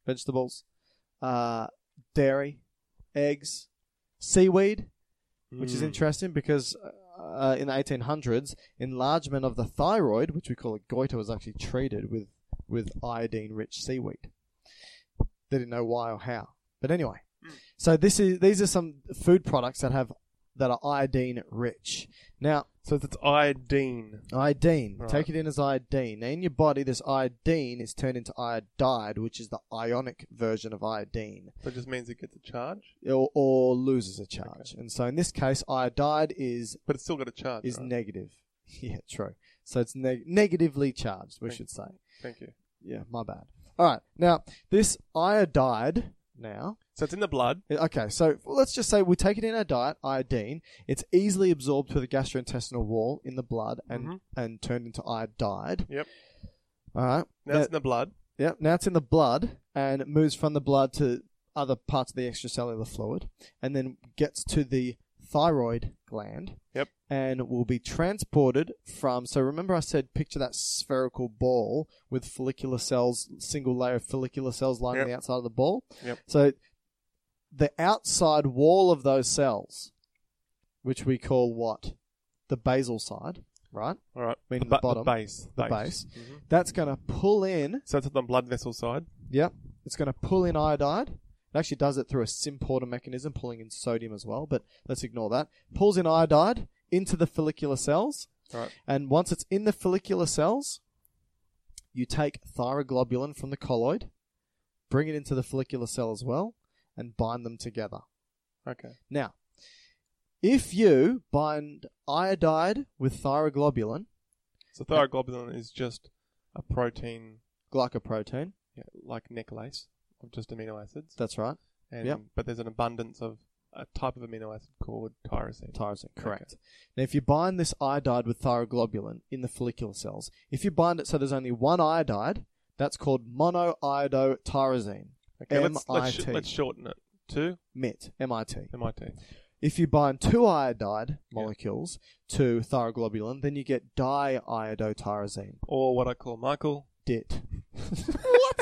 vegetables, uh, dairy, eggs, seaweed, which is Mm. interesting because uh, in the eighteen hundreds, enlargement of the thyroid, which we call a goiter, was actually treated with, with iodine-rich seaweed. They didn't know why or how. But anyway, Mm. so this is these are some food products that have that are iodine-rich. Now, So it's iodine. iodine. Right. Take it in as iodine. Now, in your body, this iodine is turned into iodide, which is the ionic version of iodine, So it just means it gets a charge, or, or loses a charge. Okay. And so, in this case, iodide is but it's still got a charge. is right? negative. Yeah, true. So it's neg- negatively charged, we Thank- should say. Thank you. Yeah, my bad. All right. Now, this iodide now. So it's in the blood. Okay, so let's just say we take it in our diet, iodine. It's easily absorbed through the gastrointestinal wall in the blood and, Mhm. and turned into iodide. Yep. All right. Now it's in the blood. Yeah, now it's in the blood and it moves from the blood to other parts of the extracellular fluid and then gets to the thyroid gland. Yep. And will be transported from, so remember I said picture that spherical ball with follicular cells, single layer of follicular cells lying on Yep. the outside of the ball? Yep. So the outside wall of those cells, which we call what? The basal side, right? All right. Meaning the, the bu- bottom, the base. the base. That's going to pull in. So it's on the blood vessel side. Yep. It's going to pull in iodide. It actually does it through a symporter mechanism, pulling in sodium as well, but let's ignore that. Pulls in iodide into the follicular cells. All right. And once it's in the follicular cells, you take thyroglobulin from the colloid, bring it into the follicular cell as well, and bind them together. Okay. Now, if you bind iodide with thyroglobulin, So thyroglobulin is just a protein, glycoprotein, yeah, like necklace of just amino acids. that's right, And, Yep. But there's an abundance of a type of amino acid called tyrosine. tyrosine, correct. Okay. Now, if you bind this iodide with thyroglobulin in the follicular cells, if you bind it so there's only one iodide, that's called monoiodotyrosine, Okay, let's, let's, sh- M I T. let's shorten it to M I T, M I T. M I T. If you bind two iodide molecules to thyroglobulin, then you get diiodotyrosine. Or what I call Michael. D I T. What?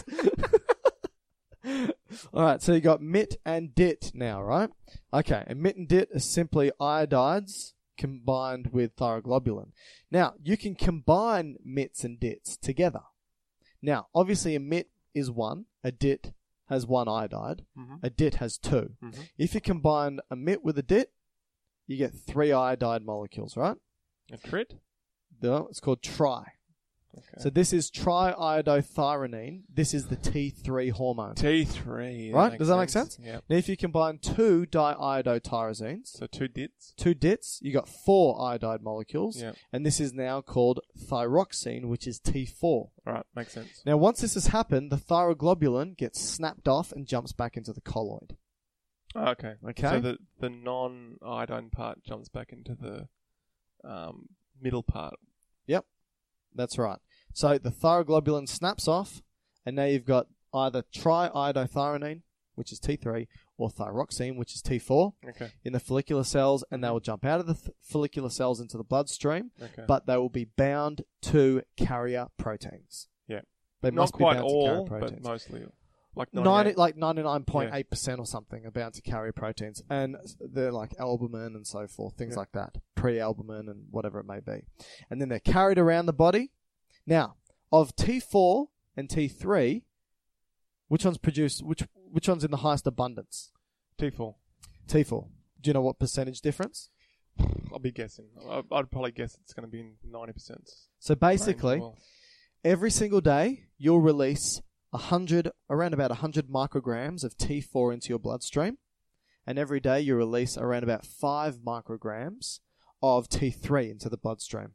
All right, so you got M I T and D I T now, right? Okay, and M I T and D I T are simply iodides combined with thyroglobulin. Now, you can combine M I Ts and D I Ts together. Now, obviously a M I T is one, a D I T has one iodide, Mhm. a D I T has two. Mhm. If you combine a M I T with a D I T, you get three iodide molecules, right? A trit? No, it's called tri. Okay. So this is triiodothyronine. This is the T three hormone. T three. Right? makes Does that make sense? Yeah. Now, if you combine two diiodotyrosines, So two dits. two D I Ts, you got four iodide molecules, Yeah. and this is now called thyroxine, which is T four. All right, makes sense. Now, once this has happened, the thyroglobulin gets snapped off and jumps back into the colloid. Oh, okay. Okay. So the the non-iodine part jumps back into the um, middle part. Yep, that's right. So the thyroglobulin snaps off, and now you've got either triiodothyronine, which is T three, or thyroxine, which is T four, Okay. in the follicular cells, and they will jump out of the th- follicular cells into the bloodstream, Okay. but they will be bound to carrier proteins. yeah. They Not must quite be bound to carrier all, but proteins. mostly. Like Ninety, ninety-eight. like ninety-nine point eight percent or something are bound to carrier proteins. And they're like albumin and so forth, things Yeah. like that. Pre-albumin and whatever it may be. And then they're carried around the body. Now, of T four and T three, which one's produced, which which one's in the highest abundance? T four. T four. Do you know what percentage difference? I'll be guessing. I- I'd probably guess it's going to be ninety percent. So basically, every single day you'll release one hundred, around about one hundred micrograms of T four into your bloodstream, and every day you release around about five micrograms of T three into the bloodstream.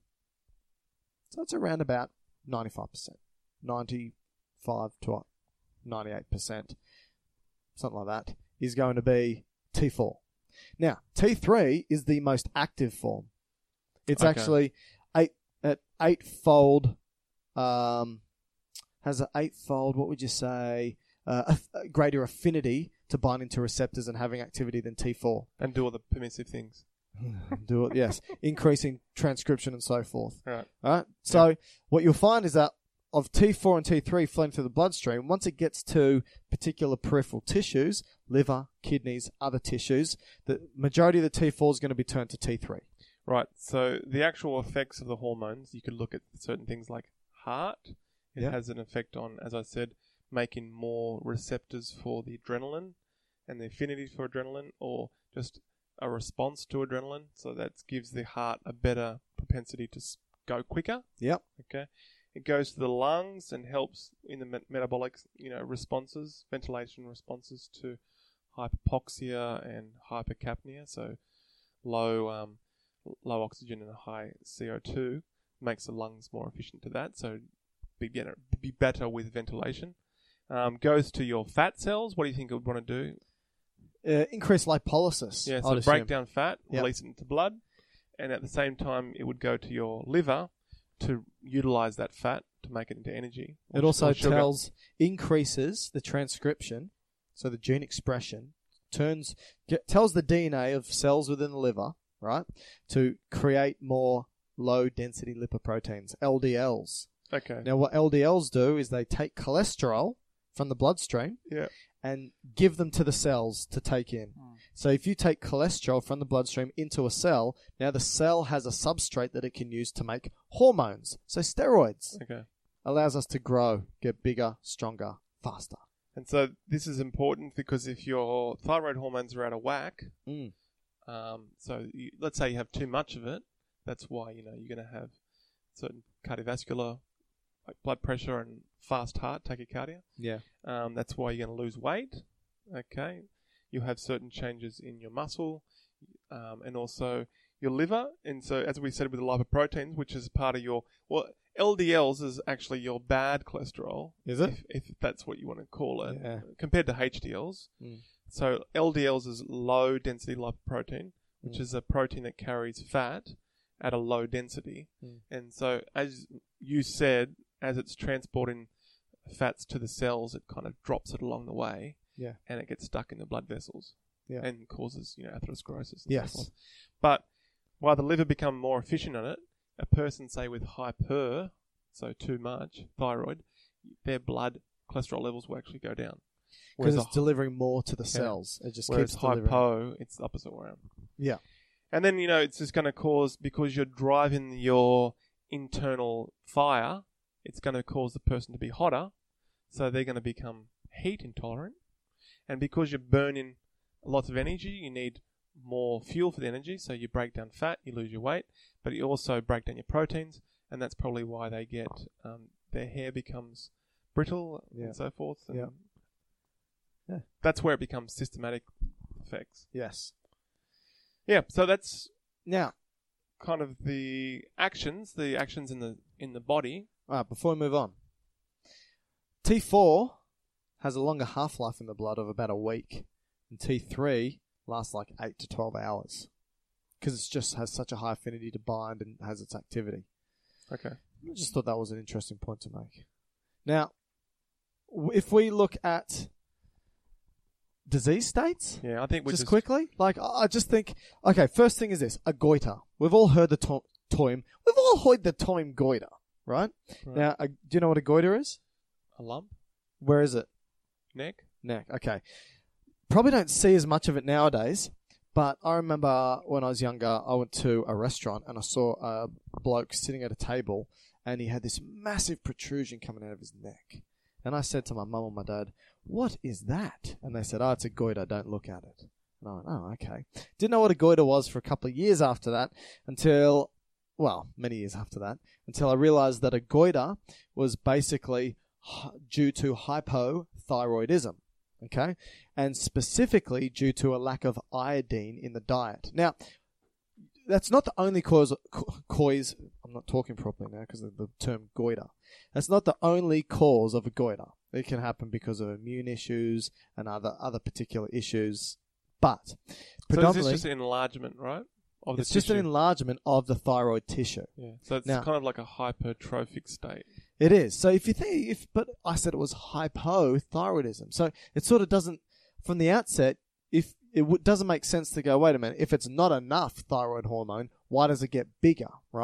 So it's around about ninety-five percent, ninety-five to ninety-eight percent, something like that, is going to be T four. Now, T three is the most active form. It's Okay. actually eight at eightfold. Um, has an eightfold, what would you say, uh, a, a greater affinity to binding to receptors and having activity than T four. And do all the permissive things. Do it, yes. Increasing transcription and so forth. Right. All right. So what you'll find is that of T four and T three flowing through the bloodstream, once it gets to particular peripheral tissues, liver, kidneys, other tissues, the majority of the T four is going to be turned to T three. Right. So the actual effects of the hormones, you could look at certain things like heart. It Yep. has an effect on, as I said, making more receptors for the adrenaline and the affinity for adrenaline, or just a response to adrenaline. So that gives the heart a better propensity to s- go quicker. Yep. Okay. It goes to the lungs and helps in the met- metabolic, you know, responses, ventilation responses to hypoxia and hypercapnia. So low, um, low oxygen and high C O two makes the lungs more efficient to that. So be better, be better with ventilation. Um, goes to your fat cells. What do you think it would want to do? Uh, increased lipolysis. Yeah, I'd so assume. break down fat, Yep. release it into blood, and at the same time, it would go to your liver to utilize that fat to make it into energy. or It sh- also or sugar. tells increases the transcription, so the gene expression turns get, tells the D N A of cells within the liver, right, to create more low density lipoproteins, L D Ls. Okay. Now, what L D Ls do is they take cholesterol from the bloodstream Yeah. and give them to the cells to take in. Mm. So if you take cholesterol from the bloodstream into a cell, now the cell has a substrate that it can use to make hormones. So steroids Okay. allows us to grow, get bigger, stronger, faster. And so this is important because if your thyroid hormones are out of whack, Mm. um, so you, let's say you have too much of it, that's why, you know, you're going to have certain cardiovascular, like blood pressure and fast heart, tachycardia. Yeah. Um, that's why you're going to lose weight. Okay. You have certain changes in your muscle, um, and also your liver. And so, as we said with the lipoproteins, which is part of your, well, L D Ls is actually your bad cholesterol. Is it? If, if that's what you want to call it. Yeah. Compared to H D Ls. Mm. So L D Ls is low density lipoprotein, which Mm. is a protein that carries fat at a low density. Mm. And so, as you said, as it's transporting fats to the cells, it kind of drops it along the way. Yeah. And it gets stuck in the blood vessels. Yeah. And causes, you know, atherosclerosis and Yes. so forth. But while the liver become more efficient on it, a person, say, with hyper, so too much, thyroid, their blood cholesterol levels will actually go down. Because Whereas it's a- delivering more to the cells. It just Whereas keeps delivering. hypo, it's the opposite way around. Yeah. And then, you know, it's just going to cause, because you're driving your internal fire, it's going to cause the person to be hotter. So they're going to become heat intolerant. And because you're burning lots of energy, you need more fuel for the energy. So you break down fat, you lose your weight, but you also break down your proteins. And that's probably why they get, um, their hair becomes brittle Yeah. and so forth. And Yeah. Yeah. That's where it becomes systematic effects. Yes. Yeah, so that's Now, kind of the actions, the actions in the in the body. all right, before we move on, T four has a longer half-life in the blood of about a week, and T three lasts like eight to twelve hours because it just has such a high affinity to bind and has its activity. Okay. I just thought that was an interesting point to make. Now, w- if we look at disease states, Yeah, I think we just just quickly, like I I just think, okay, first thing is this: a goiter. We've all heard the to- toim. We've all heard the toim goiter, right? Right. Now, a, do you know what a goiter is? a lump, Where is it? neck. Neck. Okay. Probably don't see as much of it nowadays, but I remember when I was younger, I went to a restaurant and I saw a bloke sitting at a table and he had this massive protrusion coming out of his neck. And I said to my mum and my dad, "What is that?" And they said, "Oh, it's a goiter, don't look at it." And I went, "Oh, okay." Didn't know what a goiter was for a couple of years after that until, well, many years after that, until I realized that a goiter was basically h- due to hypothyroidism, okay? And specifically due to a lack of iodine in the diet. Now, that's not the only cause, cause I'm not talking properly now because of the term goiter. That's not the only cause of a goiter. It can happen because of immune issues and other, other particular issues. But So is predominantly, this just an enlargement, right? Of the it's just an tissue? enlargement of the thyroid tissue. Yeah. So it's Now- kind of like a hypertrophic state. It is. So if you think, if but I said it was hypothyroidism. So it sort of doesn't, from the outset, if it w- doesn't make sense to go, wait a minute, if it's not enough thyroid hormone, why does it get bigger, right?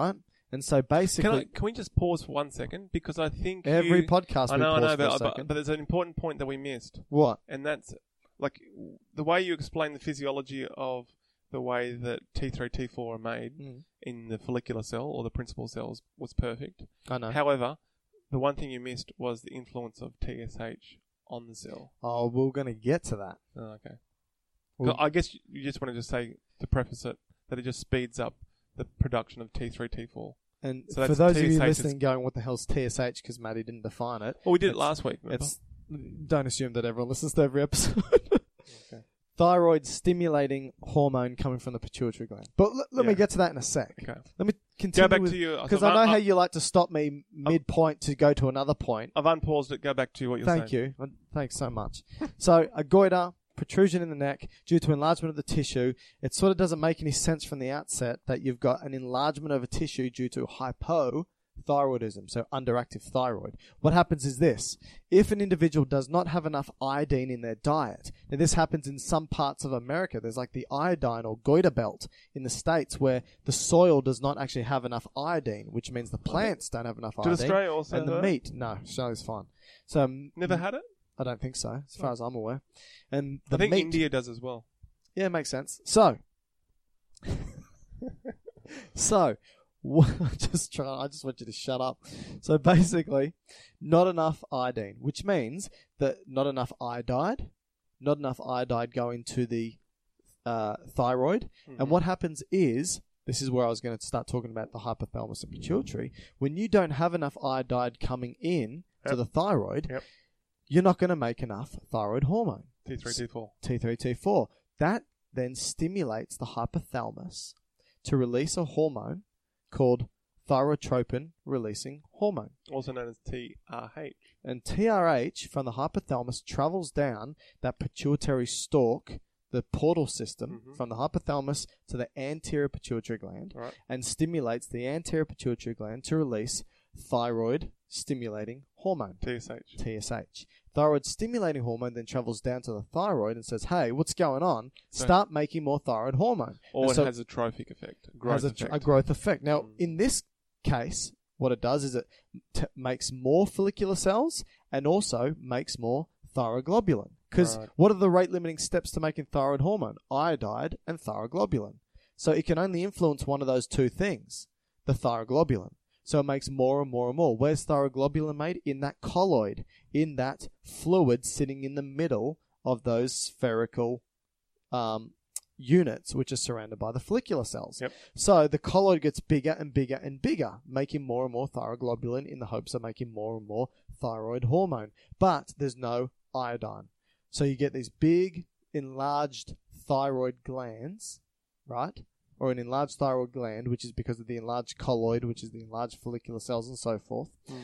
And so basically... Can, I, can we just pause for one second? Because I think Every you, podcast I we know, I pause know, for a but, but, second. but there's an important point that we missed. What? And that's, like, the way you explain the physiology of the way that T three, T four are made Mm. in the follicular cell or the principal cells was perfect. I know. However, the one thing you missed was the influence of T S H on the cell. Oh, we're going to get to that. Oh, okay. Well- So I guess you just wanted to say, to preface it, that it just speeds up the production of T three, T four. And So for that's those of you T S H is- listening going, what the hell's T S H? Because Maddie didn't define it. Well, we did it It's- last week, remember? It's Don't assume that everyone listens to every episode. Okay. Thyroid stimulating hormone coming from the pituitary gland. But l- let me Yeah. get to that in a sec. Okay. Let me continue Go back with, to your... because so I know I've- how you like to stop me mid-point to go to another point. I've unpaused it. Go back to what you're Thank saying. you. Uh, Thanks so much. So, a goiter, protrusion in the neck due to enlargement of the tissue. It sort of doesn't make any sense from the outset that you've got an enlargement of a tissue due to hypothyroidism, so underactive thyroid. What happens is this. If an individual does not have enough iodine in their diet, now this happens in some parts of America. There's like the iodine or goiter belt in the States where the soil does not actually have enough iodine, which means the plants don't have enough Did iodine. Australia also and the have that? meat, no, Australia's fine. So um, Never had it? I don't think so, as far as I'm aware. And the I think meat, India does as well. yeah, it makes sense. So, so, what, I just try. I just want you to shut up. So basically, not enough iodine, which means that not enough iodide, not enough iodide going to the uh, thyroid. Mm-hmm. And what happens is, this is where I was going to start talking about the hypothalamus and pituitary. When you don't have enough iodide coming in to Yep. the thyroid, Yep. you're not going to make enough thyroid hormone. T three, T four. T three, T four. That then stimulates the hypothalamus to release a hormone called thyrotropin releasing hormone. Also known as T R H. And T R H from the hypothalamus travels down that pituitary stalk, the portal system, Mhm. from the hypothalamus to the anterior pituitary gland, Right. and stimulates the anterior pituitary gland to release thyroid stimulating hormone. T S H. T S H. Thyroid stimulating hormone then travels down to the thyroid and says, hey, what's going on? So- Start making more thyroid hormone. Or And it so has a trophic effect. A it growth has a, effect. a growth effect. Now, Mm. in this case, what it does is it t- makes more follicular cells and also makes more thyroglobulin. Because Right. what are the rate limiting steps to making thyroid hormone? Iodide and thyroglobulin. So it can only influence one of those two things, the thyroglobulin. So it makes more and more and more. Where's thyroglobulin made? In that colloid, in that fluid sitting in the middle of those spherical um, units, which are surrounded by the follicular cells. Yep. So the colloid gets bigger and bigger and bigger, making more and more thyroglobulin in the hopes of making more and more thyroid hormone. But there's no iodine. So you get these big, enlarged thyroid glands, right? Or an enlarged thyroid gland, which is because of the enlarged colloid, which is the enlarged follicular cells and so forth, Mm.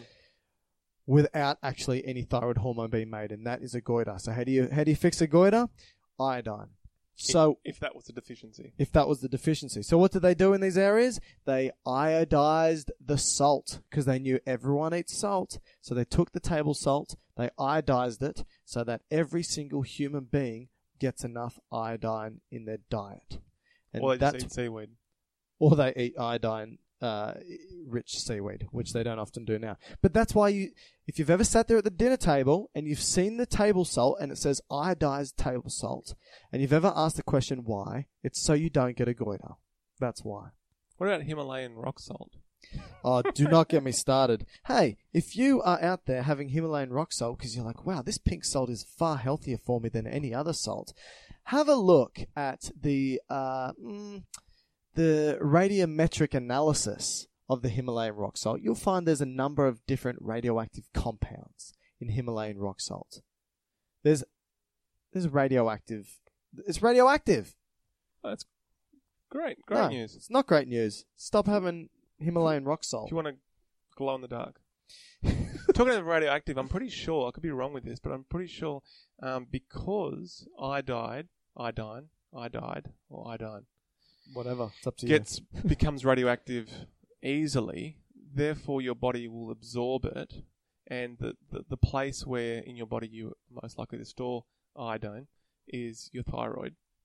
without actually any thyroid hormone being made, and that is a goiter. So how do you how do you fix a goiter? Iodine. So if, if that was a deficiency. if that was the deficiency. So what did they do in these areas? They iodized the salt because they knew everyone eats salt. So they took the table salt, they iodized it so that every single human being gets enough iodine in their diet. And Or they just that's- eat seaweed. or they eat iodine uh, rich seaweed, which they don't often do now. But that's why you, if you've ever sat there at the dinner table and you've seen the table salt and it says iodized table salt, and you've ever asked the question why, it's so you don't get a goiter. That's why. What about Himalayan rock salt? Oh, do not get me started. Hey, if you are out there having Himalayan rock salt because you're like, wow, this pink salt is far healthier for me than any other salt, have a look at the uh, mm, the radiometric analysis of the Himalayan rock salt. You'll find there's a number of different radioactive compounds in Himalayan rock salt. There's there's radioactive. It's radioactive. Oh, that's great. Great No, news. It's not great news. Stop having Himalayan rock If salt. you want to glow in the dark. Talking about radioactive, I'm pretty sure, I could be wrong with this, but I'm pretty sure um, because iodide, iodine, iodide, or iodine, Whatever. It's up to gets becomes radioactive easily, therefore your body will absorb it, and the, the, the place where in your body you're most likely to store iodine is your thyroid.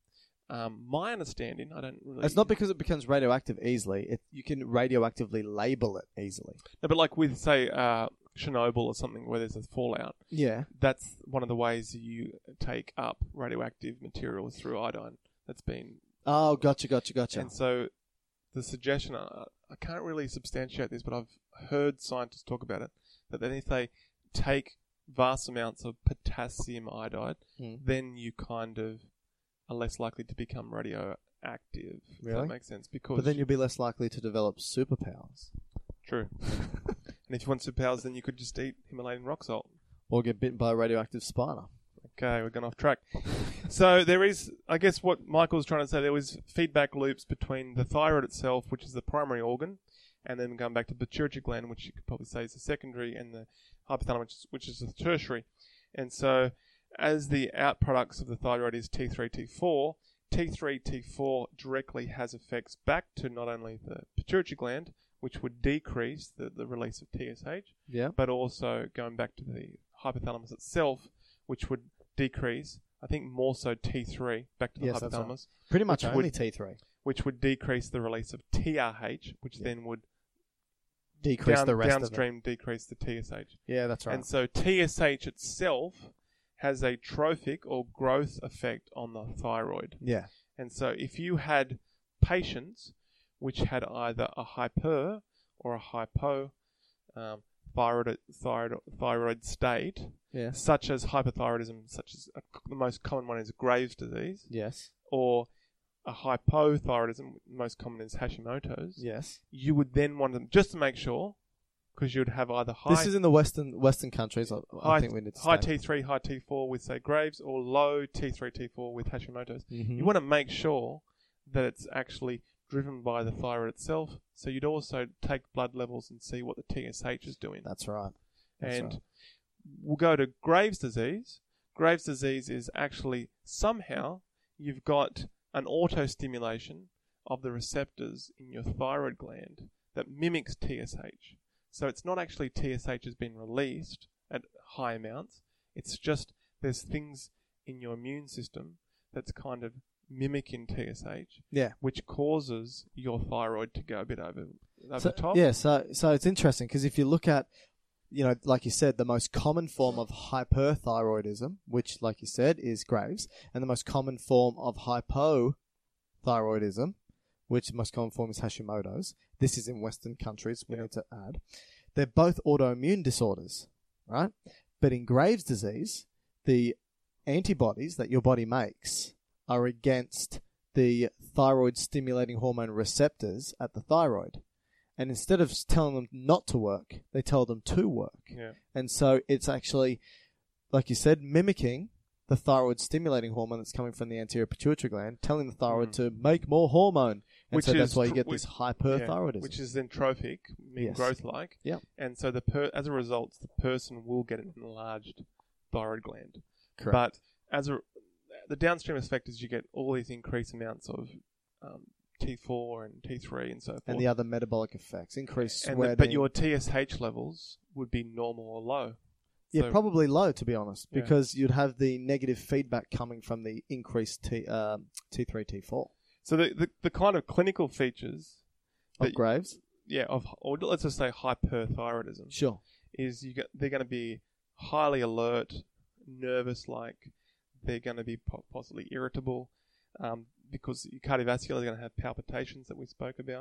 Um, my understanding, I don't really... It's not because it becomes radioactive easily. It, you can radioactively label it easily. No, but like with, say, uh, Chernobyl or something where there's a fallout, Yeah. that's one of the ways you take up radioactive materials through iodine that's been... Oh, gotcha, gotcha, gotcha. And so the suggestion, I, I can't really substantiate this, but I've heard scientists talk about it, that then if they take vast amounts of potassium iodide, Mm. then you kind of are less likely to become radioactive. If Really? that makes sense. Because But then you'll be less likely to develop superpowers. True. And if you want superpowers, then you could just eat Himalayan rock salt. Or get bitten by a radioactive spider. Okay, we're going off track. So there is, I guess what Michael's trying to say, there was feedback loops between the thyroid itself, which is the primary organ, and then going back to the pituitary gland, which you could probably say is the secondary, and the hypothalamus, which is the tertiary. And so as the outproducts of the thyroid is T three, T four, T three, T four directly has effects back to not only the pituitary gland, which would decrease the, the release of T S H, Yeah. but also going back to the hypothalamus itself, which would decrease, I think more so T three, back to the Yes, that's hypothalamus, right. Pretty much which only would- T three. which would decrease the release of T R H, which Yeah. then would Decrease down, the rest downstream decrease the T S H. of it. Yeah, that's right. And so T S H itself has a trophic or growth effect on the thyroid. yeah. And so if you had patients which had either a hyper or a hypo um, thyroid, thyroid, thyroid state, Yeah. such as hypothyroidism, such as a, the most common one is Graves' disease, Yes. or a hypothyroidism, most common is Hashimoto's, Yes. you would then want them, just to make sure, because you'd have either high, This is in the Western Western countries. I, I high, think we need to high stay. T three, high T four with, say, Graves, or low T three, T four with Hashimoto's. Mhm. You want to make sure that it's actually driven by the thyroid itself. So you'd also take blood levels and see what the T S H is doing. That's right. That's and right. we'll go to Graves' disease. Graves' disease is actually somehow you've got an auto-stimulation of the receptors in your thyroid gland that mimics T S H. So it's not actually T S H has been released at high amounts. It's just there's things in your immune system that's kind of mimicking T S H, Yeah. which causes your thyroid to go a bit over, over So, the top. yeah, so so it's interesting because if you look at, you know, like you said, the most common form of hyperthyroidism, which, like you said, is Graves, and the most common form of hypothyroidism, which the most common form is Hashimoto's. This is in Western countries, we Yeah. need to add. They're both autoimmune disorders, right? But in Graves' disease, the antibodies that your body makes are against the thyroid-stimulating hormone receptors at the thyroid. And instead of telling them not to work, they tell them to work. Yeah. And so it's actually, like you said, mimicking the thyroid-stimulating hormone that's coming from the anterior pituitary gland, telling the thyroid Mm. to make more hormone. And Which so that's is why you tr- get which- this hyperthyroidism. Yeah, which is then trophic, meaning Yes. growth-like. Yep. And so the per- as a result, the person will get an enlarged thyroid gland. Correct. But as a, the downstream effect is you get all these increased amounts of um, T four and T three and so forth. and the other metabolic effects, increased And sweating. the, but your T S H levels would be normal or low. Yeah, So- probably low, to be honest, Yeah. because you'd have the negative feedback coming from the increased T, um, T three, T four. So the, the, the kind of clinical features Of that- Graves? yeah, of or let's just say hyperthyroidism Sure. is you get they're going to be highly alert, nervous, like they're going to be po- possibly irritable, um, because your cardiovascular is going to have palpitations that we spoke about.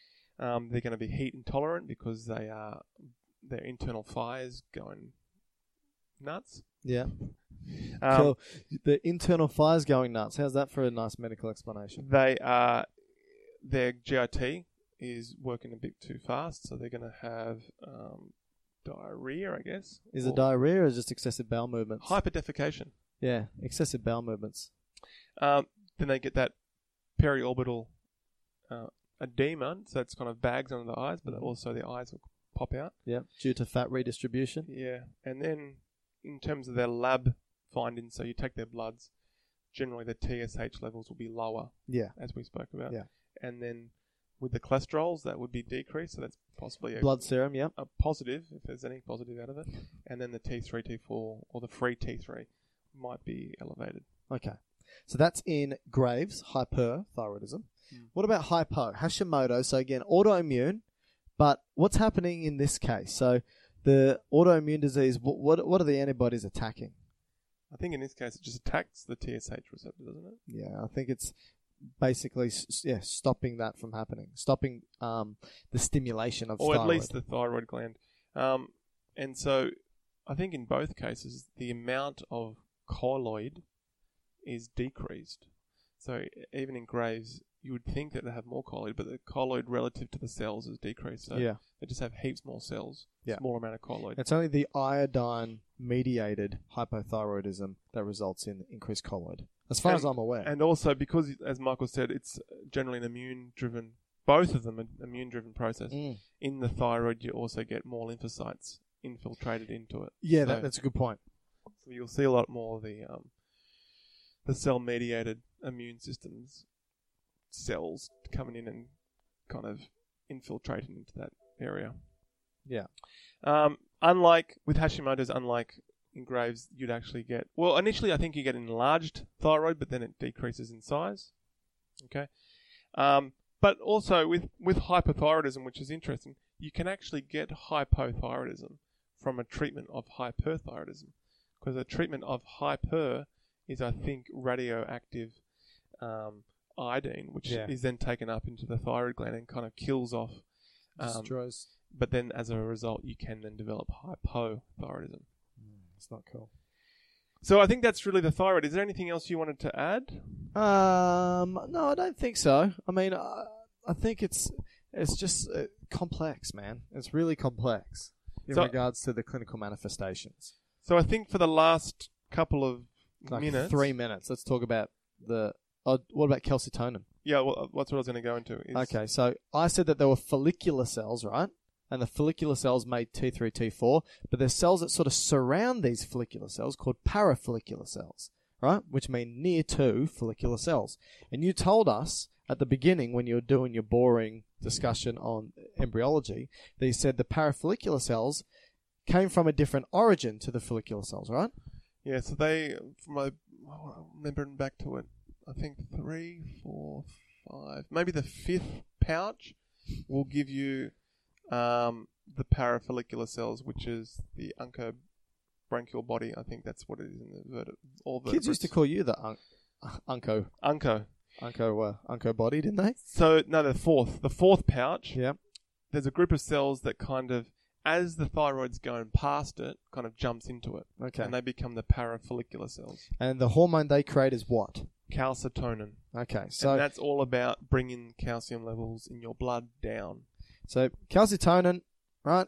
Um, they're going to be heat intolerant because they are their internal fires going nuts. Yeah. Um, Cool. The internal fire's going nuts. How's that for a nice medical explanation? They are their G I T is working a bit too fast, so they're going to have um, diarrhea, I guess. Is or it diarrhea or just excessive bowel movements? hyperdefecation. Yeah, excessive bowel movements. Um, then they get that periorbital uh, edema, so that's kind of bags under the eyes, but Mhm. also the eyes will pop out. Yeah, due to fat redistribution. Yeah, and then in terms of their lab findings, so you take their bloods, generally the T S H levels will be lower, Yeah. as we spoke about. Yeah. And then with the cholesterols, that would be decreased, so that's possibly a, Blood serum, yeah. a positive, if there's any positive out of it. And then the T three, T four, or the free T three might be elevated. Okay. So that's in Graves, hyperthyroidism. Mm. What about hypo? Hashimoto, so again, autoimmune, but what's happening in this case? So the autoimmune disease, what what, what are the antibodies attacking? I think in this case it just attacks the T S H receptor, doesn't it? Yeah, I think it's basically yeah stopping that from happening, stopping um, the stimulation of or thyroid. at least the thyroid gland. Um, and so I think in both cases the amount of colloid is decreased. So even in Graves, you would think that they have more colloid, but the colloid relative to the cells is decreased. So yeah. they just have heaps more cells, Yeah. small amount of colloid. It's only the iodine-mediated hypothyroidism that results in increased colloid, as far and, as I'm aware. And also because, as Michael said, it's generally an immune-driven, both of them an immune-driven process. Mm. In the thyroid, you also get more lymphocytes infiltrated into it. Yeah, so, that, that's a good point. So you'll see a lot more of the um, the cell-mediated immune systems cells coming in and kind of infiltrating into that area. Yeah. Um, unlike with Hashimoto's, unlike in Graves, you'd actually get well. Initially, I think you get enlarged thyroid, but then it decreases in size. Okay. Um, but also with with hypothyroidism, which is interesting, you can actually get hypothyroidism from a treatment of hyperthyroidism, because a treatment of hyper is, I think, radioactive um, iodine, which Yeah. is then taken up into the thyroid gland and kind of kills off. Um, Destroys. but then, as a result, you can then develop hypothyroidism. Mm, it's not cool. So I think that's really the thyroid. Is there anything else you wanted to add? Um, no, I don't think so. I mean, I, I think it's it's just uh, complex, man. It's really complex in So- regards to the clinical manifestations. So I think for the last couple of Like minutes, three minutes. Let's talk about the. Oh, what about calcitonin? Yeah, well, that's what I was going to go into. Is Okay, so I said that there were follicular cells, right? And the follicular cells made T three, T four, but there's cells that sort of surround these follicular cells called parafollicular cells, right? Which mean near to follicular cells. And you told us at the beginning when you were doing your boring discussion on embryology that you said the parafollicular cells came from a different origin to the follicular cells, right? Yeah, so they, from my, remembering back to it, I think three, four, five, maybe the fifth pouch will give you um, the parafollicular cells, which is the uncobranchial body. I think that's what it is in the verte- all vertebrates. Kids used to call you the un- unco, Unco. unco, uh, unco body, didn't they? So, no, the fourth. The fourth pouch, Yeah. there's a group of cells that kind of, as the thyroid's going past it, kind of jumps into it. Okay. And they become the parafollicular cells. And the hormone they create is what? Calcitonin. Okay, so and that's all about bringing calcium levels in your blood down. so calcitonin, right,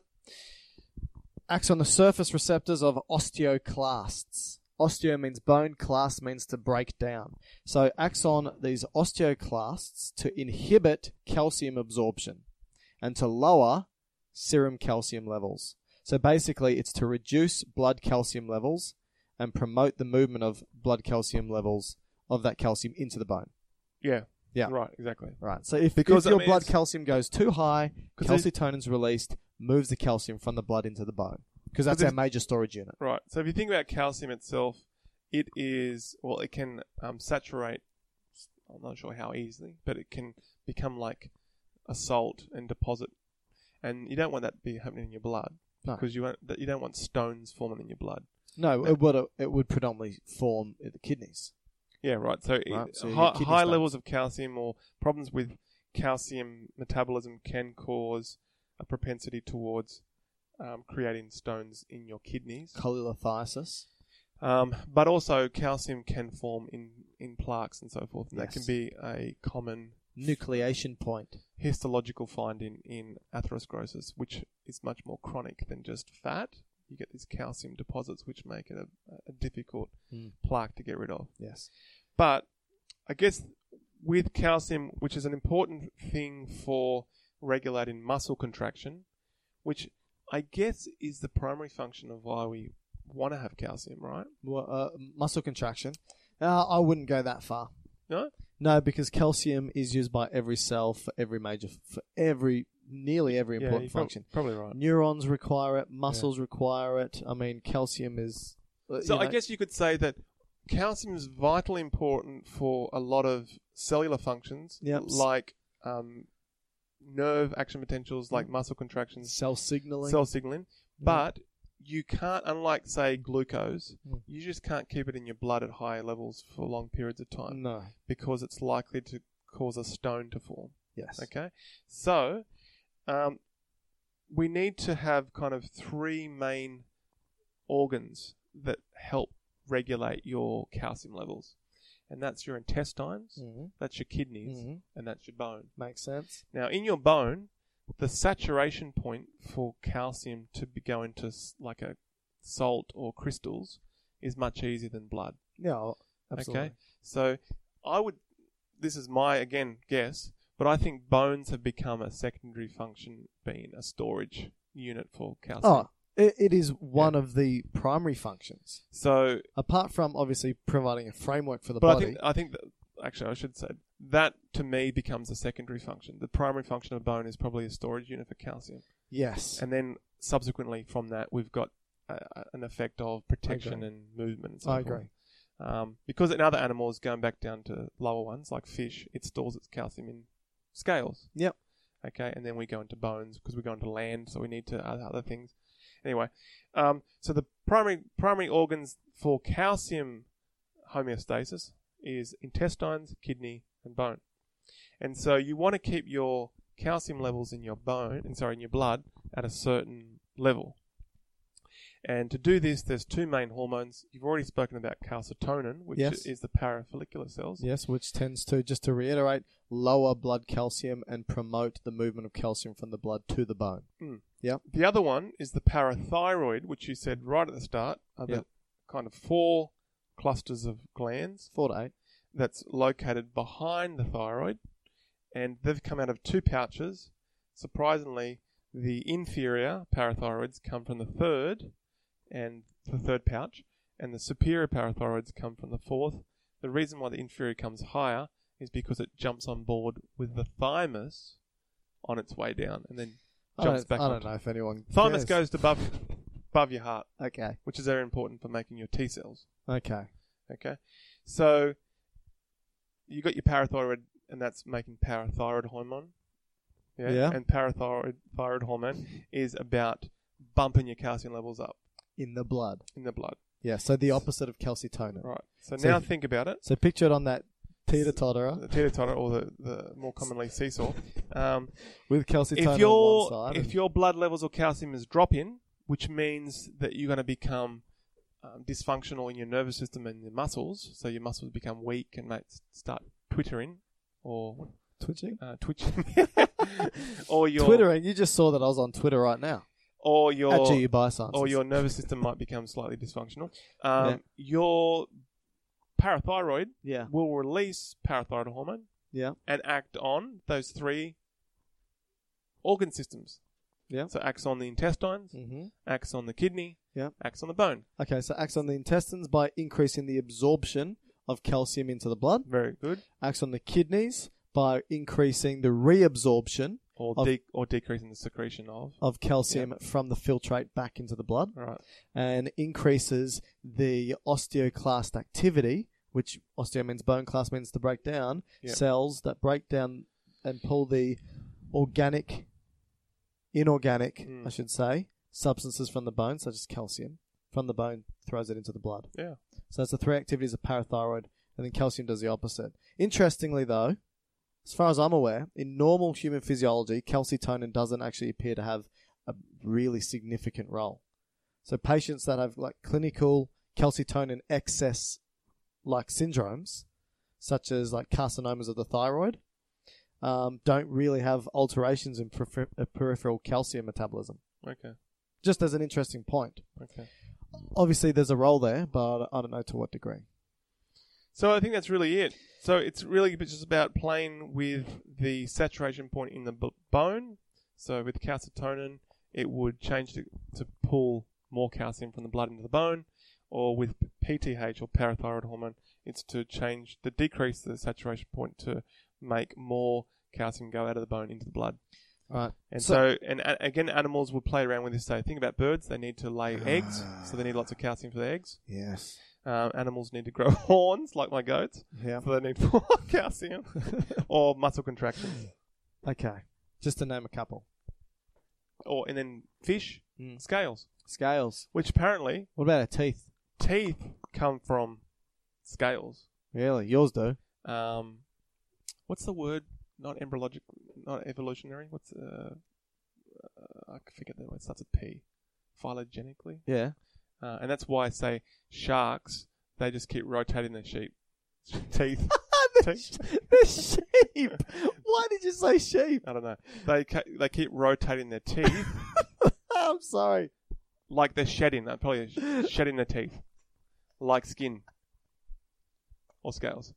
acts on the surface receptors of osteoclasts. Osteo means bone, clast means to break down. So acts on these osteoclasts to inhibit calcium absorption and to lower serum calcium levels. So basically, it's to reduce blood calcium levels and promote the movement of blood calcium levels of that calcium into the bone. Yeah. Yeah. Right, exactly. Right. So if, Because, if your I mean, blood it's- calcium goes too high, 'Cause calcitonin's released, moves the calcium from the blood into the bone. Because that's 'Cause our it's- major storage unit. Right. So if you think about calcium itself, it is, well, it can um, saturate, I'm not sure how easily, but it can become like a salt and deposit. And you don't want that to be happening in your blood. No. Because you, want, you don't want stones forming in your blood. No, it would, it would predominantly form in the kidneys. Yeah, right. So, Right, it, so your high, kidney high stones. levels of calcium or problems with calcium metabolism can cause a propensity towards um, creating stones in your kidneys. Cholelithiasis. Um, but also calcium can form in, in plaques and so forth. And Yes. that can be a common Nucleation point. histological finding in atherosclerosis, which is much more chronic than just fat. You get these calcium deposits which make it a, a difficult Mm. plaque to get rid of. Yes. But I guess with calcium, which is an important thing for regulating muscle contraction, which I guess is the primary function of why we want to have calcium, right? Well, uh, muscle contraction. Uh, I wouldn't go that far. No? No, because calcium is used by every cell for every major, for every, nearly every Yeah, important you're prob- function. Probably right. Neurons require it. Muscles require it. I mean, calcium is. uh, So you I know- guess you could say that calcium is vitally important for a lot of cellular functions, Yep. like um, nerve action potentials, like muscle contractions, Cell signaling. cell signaling. But you can't, unlike, say, glucose, Mm. you just can't keep it in your blood at high levels for long periods of time No. because it's likely to cause a stone to form. Yes. Okay? So, um, we need to have kind of three main organs that help regulate your calcium levels. And that's your intestines, Mm-hmm. that's your kidneys, Mm-hmm. and that's your bone. Makes sense. Now, in your bone, the saturation point for calcium to be go into s- like a salt or crystals is much easier than blood. Yeah, absolutely. Okay? So, I would, this is my, again, guess, but I think bones have become a secondary function, being a storage unit for calcium. Oh, it, it is one of the primary functions. So, Apart from obviously providing a framework for the but body. I think, I think that, actually, I should say, that to me becomes a secondary function. The primary function of bone is probably a storage unit for calcium. yes. And then subsequently from that, we've got uh, an effect of protection agree. and movement and so I forth. agree. Um, because in other animals, going back down to lower ones, like fish, it stores its calcium in scales. Yep. Okay, and then we go into bones because we go into land, so we need to other, other things. Anyway, um, so the primary primary organs for calcium homeostasis is intestines, kidney, and bone. And so you want to keep your calcium levels in your bone, and sorry, in your blood at a certain level. And to do this, there's two main hormones. You've already spoken about calcitonin, which Yes. is the parafollicular cells. Yes, which tends to, just to reiterate, lower blood calcium and promote the movement of calcium from the blood to the bone. Mm. Yep. The other one is the parathyroid, which you said right at the start, are the Yep. kind of four clusters of glands Four to eight. that's located behind the thyroid, and they've come out of two pouches. Surprisingly, the inferior parathyroids come from the third and the third pouch, and the superior parathyroids come from the fourth. The reason why the inferior comes higher is because it jumps on board with the thymus on its way down, and then I jumps don't, back I on. don't know if anyone Thymus cares. goes to above, above your heart, Okay. which is very important for making your T cells. Okay. Okay, so you got your parathyroid, and that's making parathyroid hormone. Yeah, Yeah. and parathyroid thyroid hormone is about bumping your calcium levels up In the blood. in the blood. Yeah, so the opposite of calcitonin. Right. So, So now if- think about it. So picture it on that teeter-totterer The teeter-totter, or the, the more commonly seesaw. Um, with calcitonin if on your one side. if and- your blood levels or calcium is dropping, which means that you're going to become um, dysfunctional in your nervous system and your muscles, so your muscles become weak and might start twittering or Twitching? uh, twitching, or your Twittering. You just saw that I was on Twitter right now. or your At G U Biosciences. or your nervous system might become slightly dysfunctional. Um, Yeah. Your parathyroid Yeah. will release parathyroid hormone Yeah. and act on those three organ systems. Yeah. So acts on the intestines, Mm-hmm. acts on the kidney, Yeah. acts on the bone. Okay, so acts on the intestines by increasing the absorption of calcium into the blood. Very good. Acts on the kidneys by increasing the reabsorption Or Of- de- or decreasing the secretion of. of calcium from the filtrate back into the blood. All right. And increases the osteoclast activity, which osteo means bone, class means to break down, Yep. cells that break down and pull the organic, inorganic, Mm. I should say, substances from the bone, such as calcium, from the bone, throws it into the blood. Yeah. So that's the three activities of parathyroid, and then calcium does the opposite. Interestingly, though, as far as I'm aware, in normal human physiology, calcitonin doesn't actually appear to have a really significant role. So patients that have like clinical calcitonin excess like syndromes, such as like carcinomas of the thyroid, um, don't really have alterations in peripher- uh, peripheral calcium metabolism. Okay. Just as an interesting point. Okay. Obviously, there's a role there, but I don't know to what degree. So I think that's really it. So it's really just about playing with the saturation point in the b- bone. So with calcitonin, it would change to, to pull more calcium from the blood into the bone. Or with P T H, or parathyroid hormone, it's to change, to decrease the saturation point to make more calcium go out of the bone into the blood. Right. And So- so, and a- again, animals will play around with this. So think about birds; they need to lay eggs, so they need lots of calcium for the eggs. Yes. Um, animals need to grow horns, like my goats. Yeah. So they need more calcium or muscle contractions. Okay. Just to name a couple. Or and then fish, Mm. scales, Scales. which apparently What about our teeth? teeth come from scales. Really? Yours do. Um, what's the word? Not embryologic, not evolutionary. What's uh, uh I forget the word. It starts with P. Phylogenetically. Yeah. Uh, and that's why I say sharks, they just keep rotating their sheep teeth. the, sh- the sheep. Why did you say sheep? I don't know. They ca- they keep rotating their teeth I'm sorry. like they're shedding. They're probably sh- shedding their teeth, like skin or scales.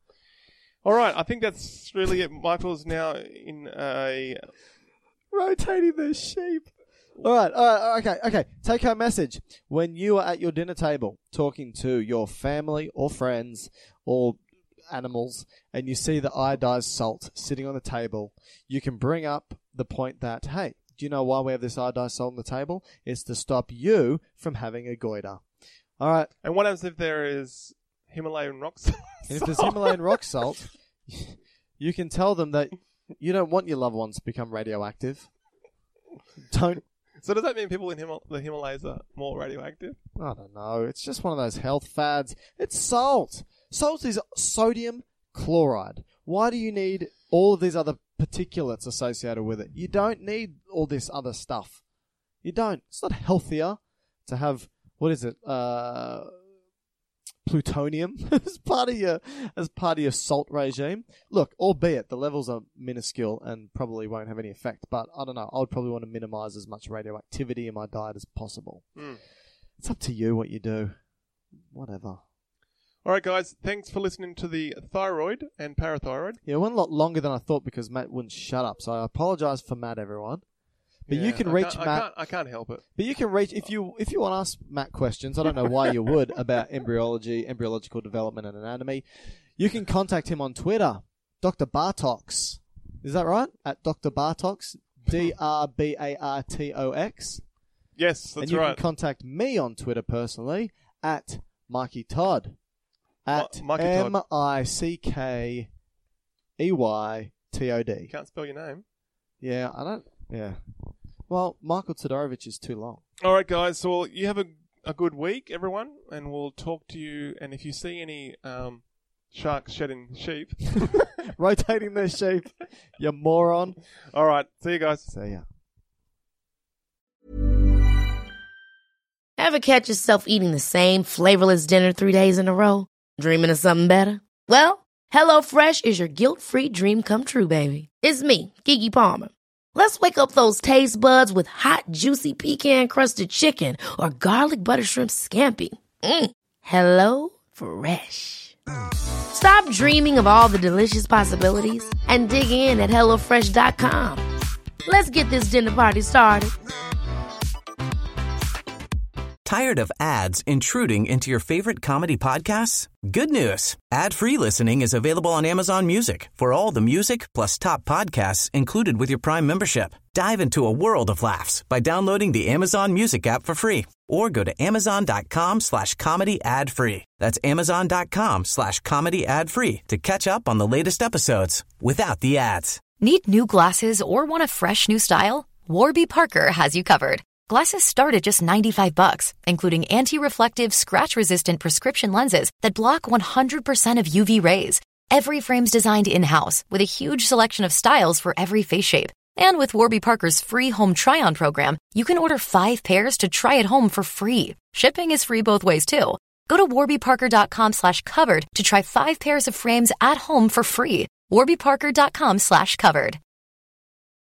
All right, I think that's really it. Michael's now in a Rotating the sheep. All right, all right, okay, okay. Take home message. When you are at your dinner table talking to your family or friends or animals and you see the iodized salt sitting on the table, you can bring up the point that, hey, do you know why we have this iodized salt on the table? It's to stop you from having a goiter. All right. And what happens if there is Himalayan rock salt? And if there's Himalayan rock salt, you can tell them that you don't want your loved ones to become radioactive. Don't. So does that mean people in Himal- the Himalayas are more radioactive? I don't know. It's just one of those health fads. It's salt. Salt is sodium chloride. Why do you need all of these other particulates associated with it? You don't need all this other stuff. You don't. It's not healthier to have, what is it, uh, plutonium as part of your as part of your salt regime. Look, albeit the levels are minuscule and probably won't have any effect, but I don't know. I would probably want to minimize as much radioactivity in my diet as possible. Mm. It's up to you what you do. Whatever. All right, guys. Thanks for listening to the thyroid and parathyroid. Yeah, it went a lot longer than I thought because Matt wouldn't shut up. So I apologize for Matt, everyone. But Yeah, you can I reach can't, Matt. I can't, I can't help it. But you can reach if you if you want to ask Matt questions. I don't know why you would about embryology, embryological development, and anatomy. You can contact him on Twitter, Doctor Bartox. Is that right? At Doctor Bartox, D R B A R T O X. Yes, that's and you right. can contact me on Twitter personally at Mikey Todd. At Ma- Mikey Todd. M I C K E Y T O D. You can't spell your name. Yeah, I don't. Yeah. Well, Michael Todorovich is too long. All right, guys. So you have a, a good week, everyone, and we'll talk to you. And if you see any um, sharks shedding sheep, Rotating their sheep, you moron. all right. See you guys. See ya. Ever catch yourself eating the same flavorless dinner three days in a row? Dreaming of something better? Well, HelloFresh is your guilt-free dream come true, baby. It's me, Keke Palmer. Let's wake up those taste buds with hot, juicy pecan-crusted chicken or garlic butter shrimp scampi. Mm. Hello Fresh. Stop dreaming of all the delicious possibilities and dig in at hello fresh dot com. Let's get this dinner party started. Tired of ads intruding into your favorite comedy podcasts? Good news. Ad-free listening is available on Amazon Music for all the music plus top podcasts included with your Prime membership. Dive into a world of laughs by downloading the Amazon Music app for free or go to amazon.com slash comedy ad free. That's amazon.com slash comedy ad free to catch up on the latest episodes without the ads. Need new glasses or want a fresh new style? Warby Parker has you covered. Glasses start at just ninety-five bucks, including anti-reflective, scratch-resistant prescription lenses that block one hundred percent of U V rays. Every frame's designed in-house with a huge selection of styles for every face shape. And with Warby Parker's free home try-on program, you can order five pairs to try at home for free. Shipping is free both ways, too. Go to warbyparker.com slash covered to try five pairs of frames at home for free. warbyparker.com slash covered.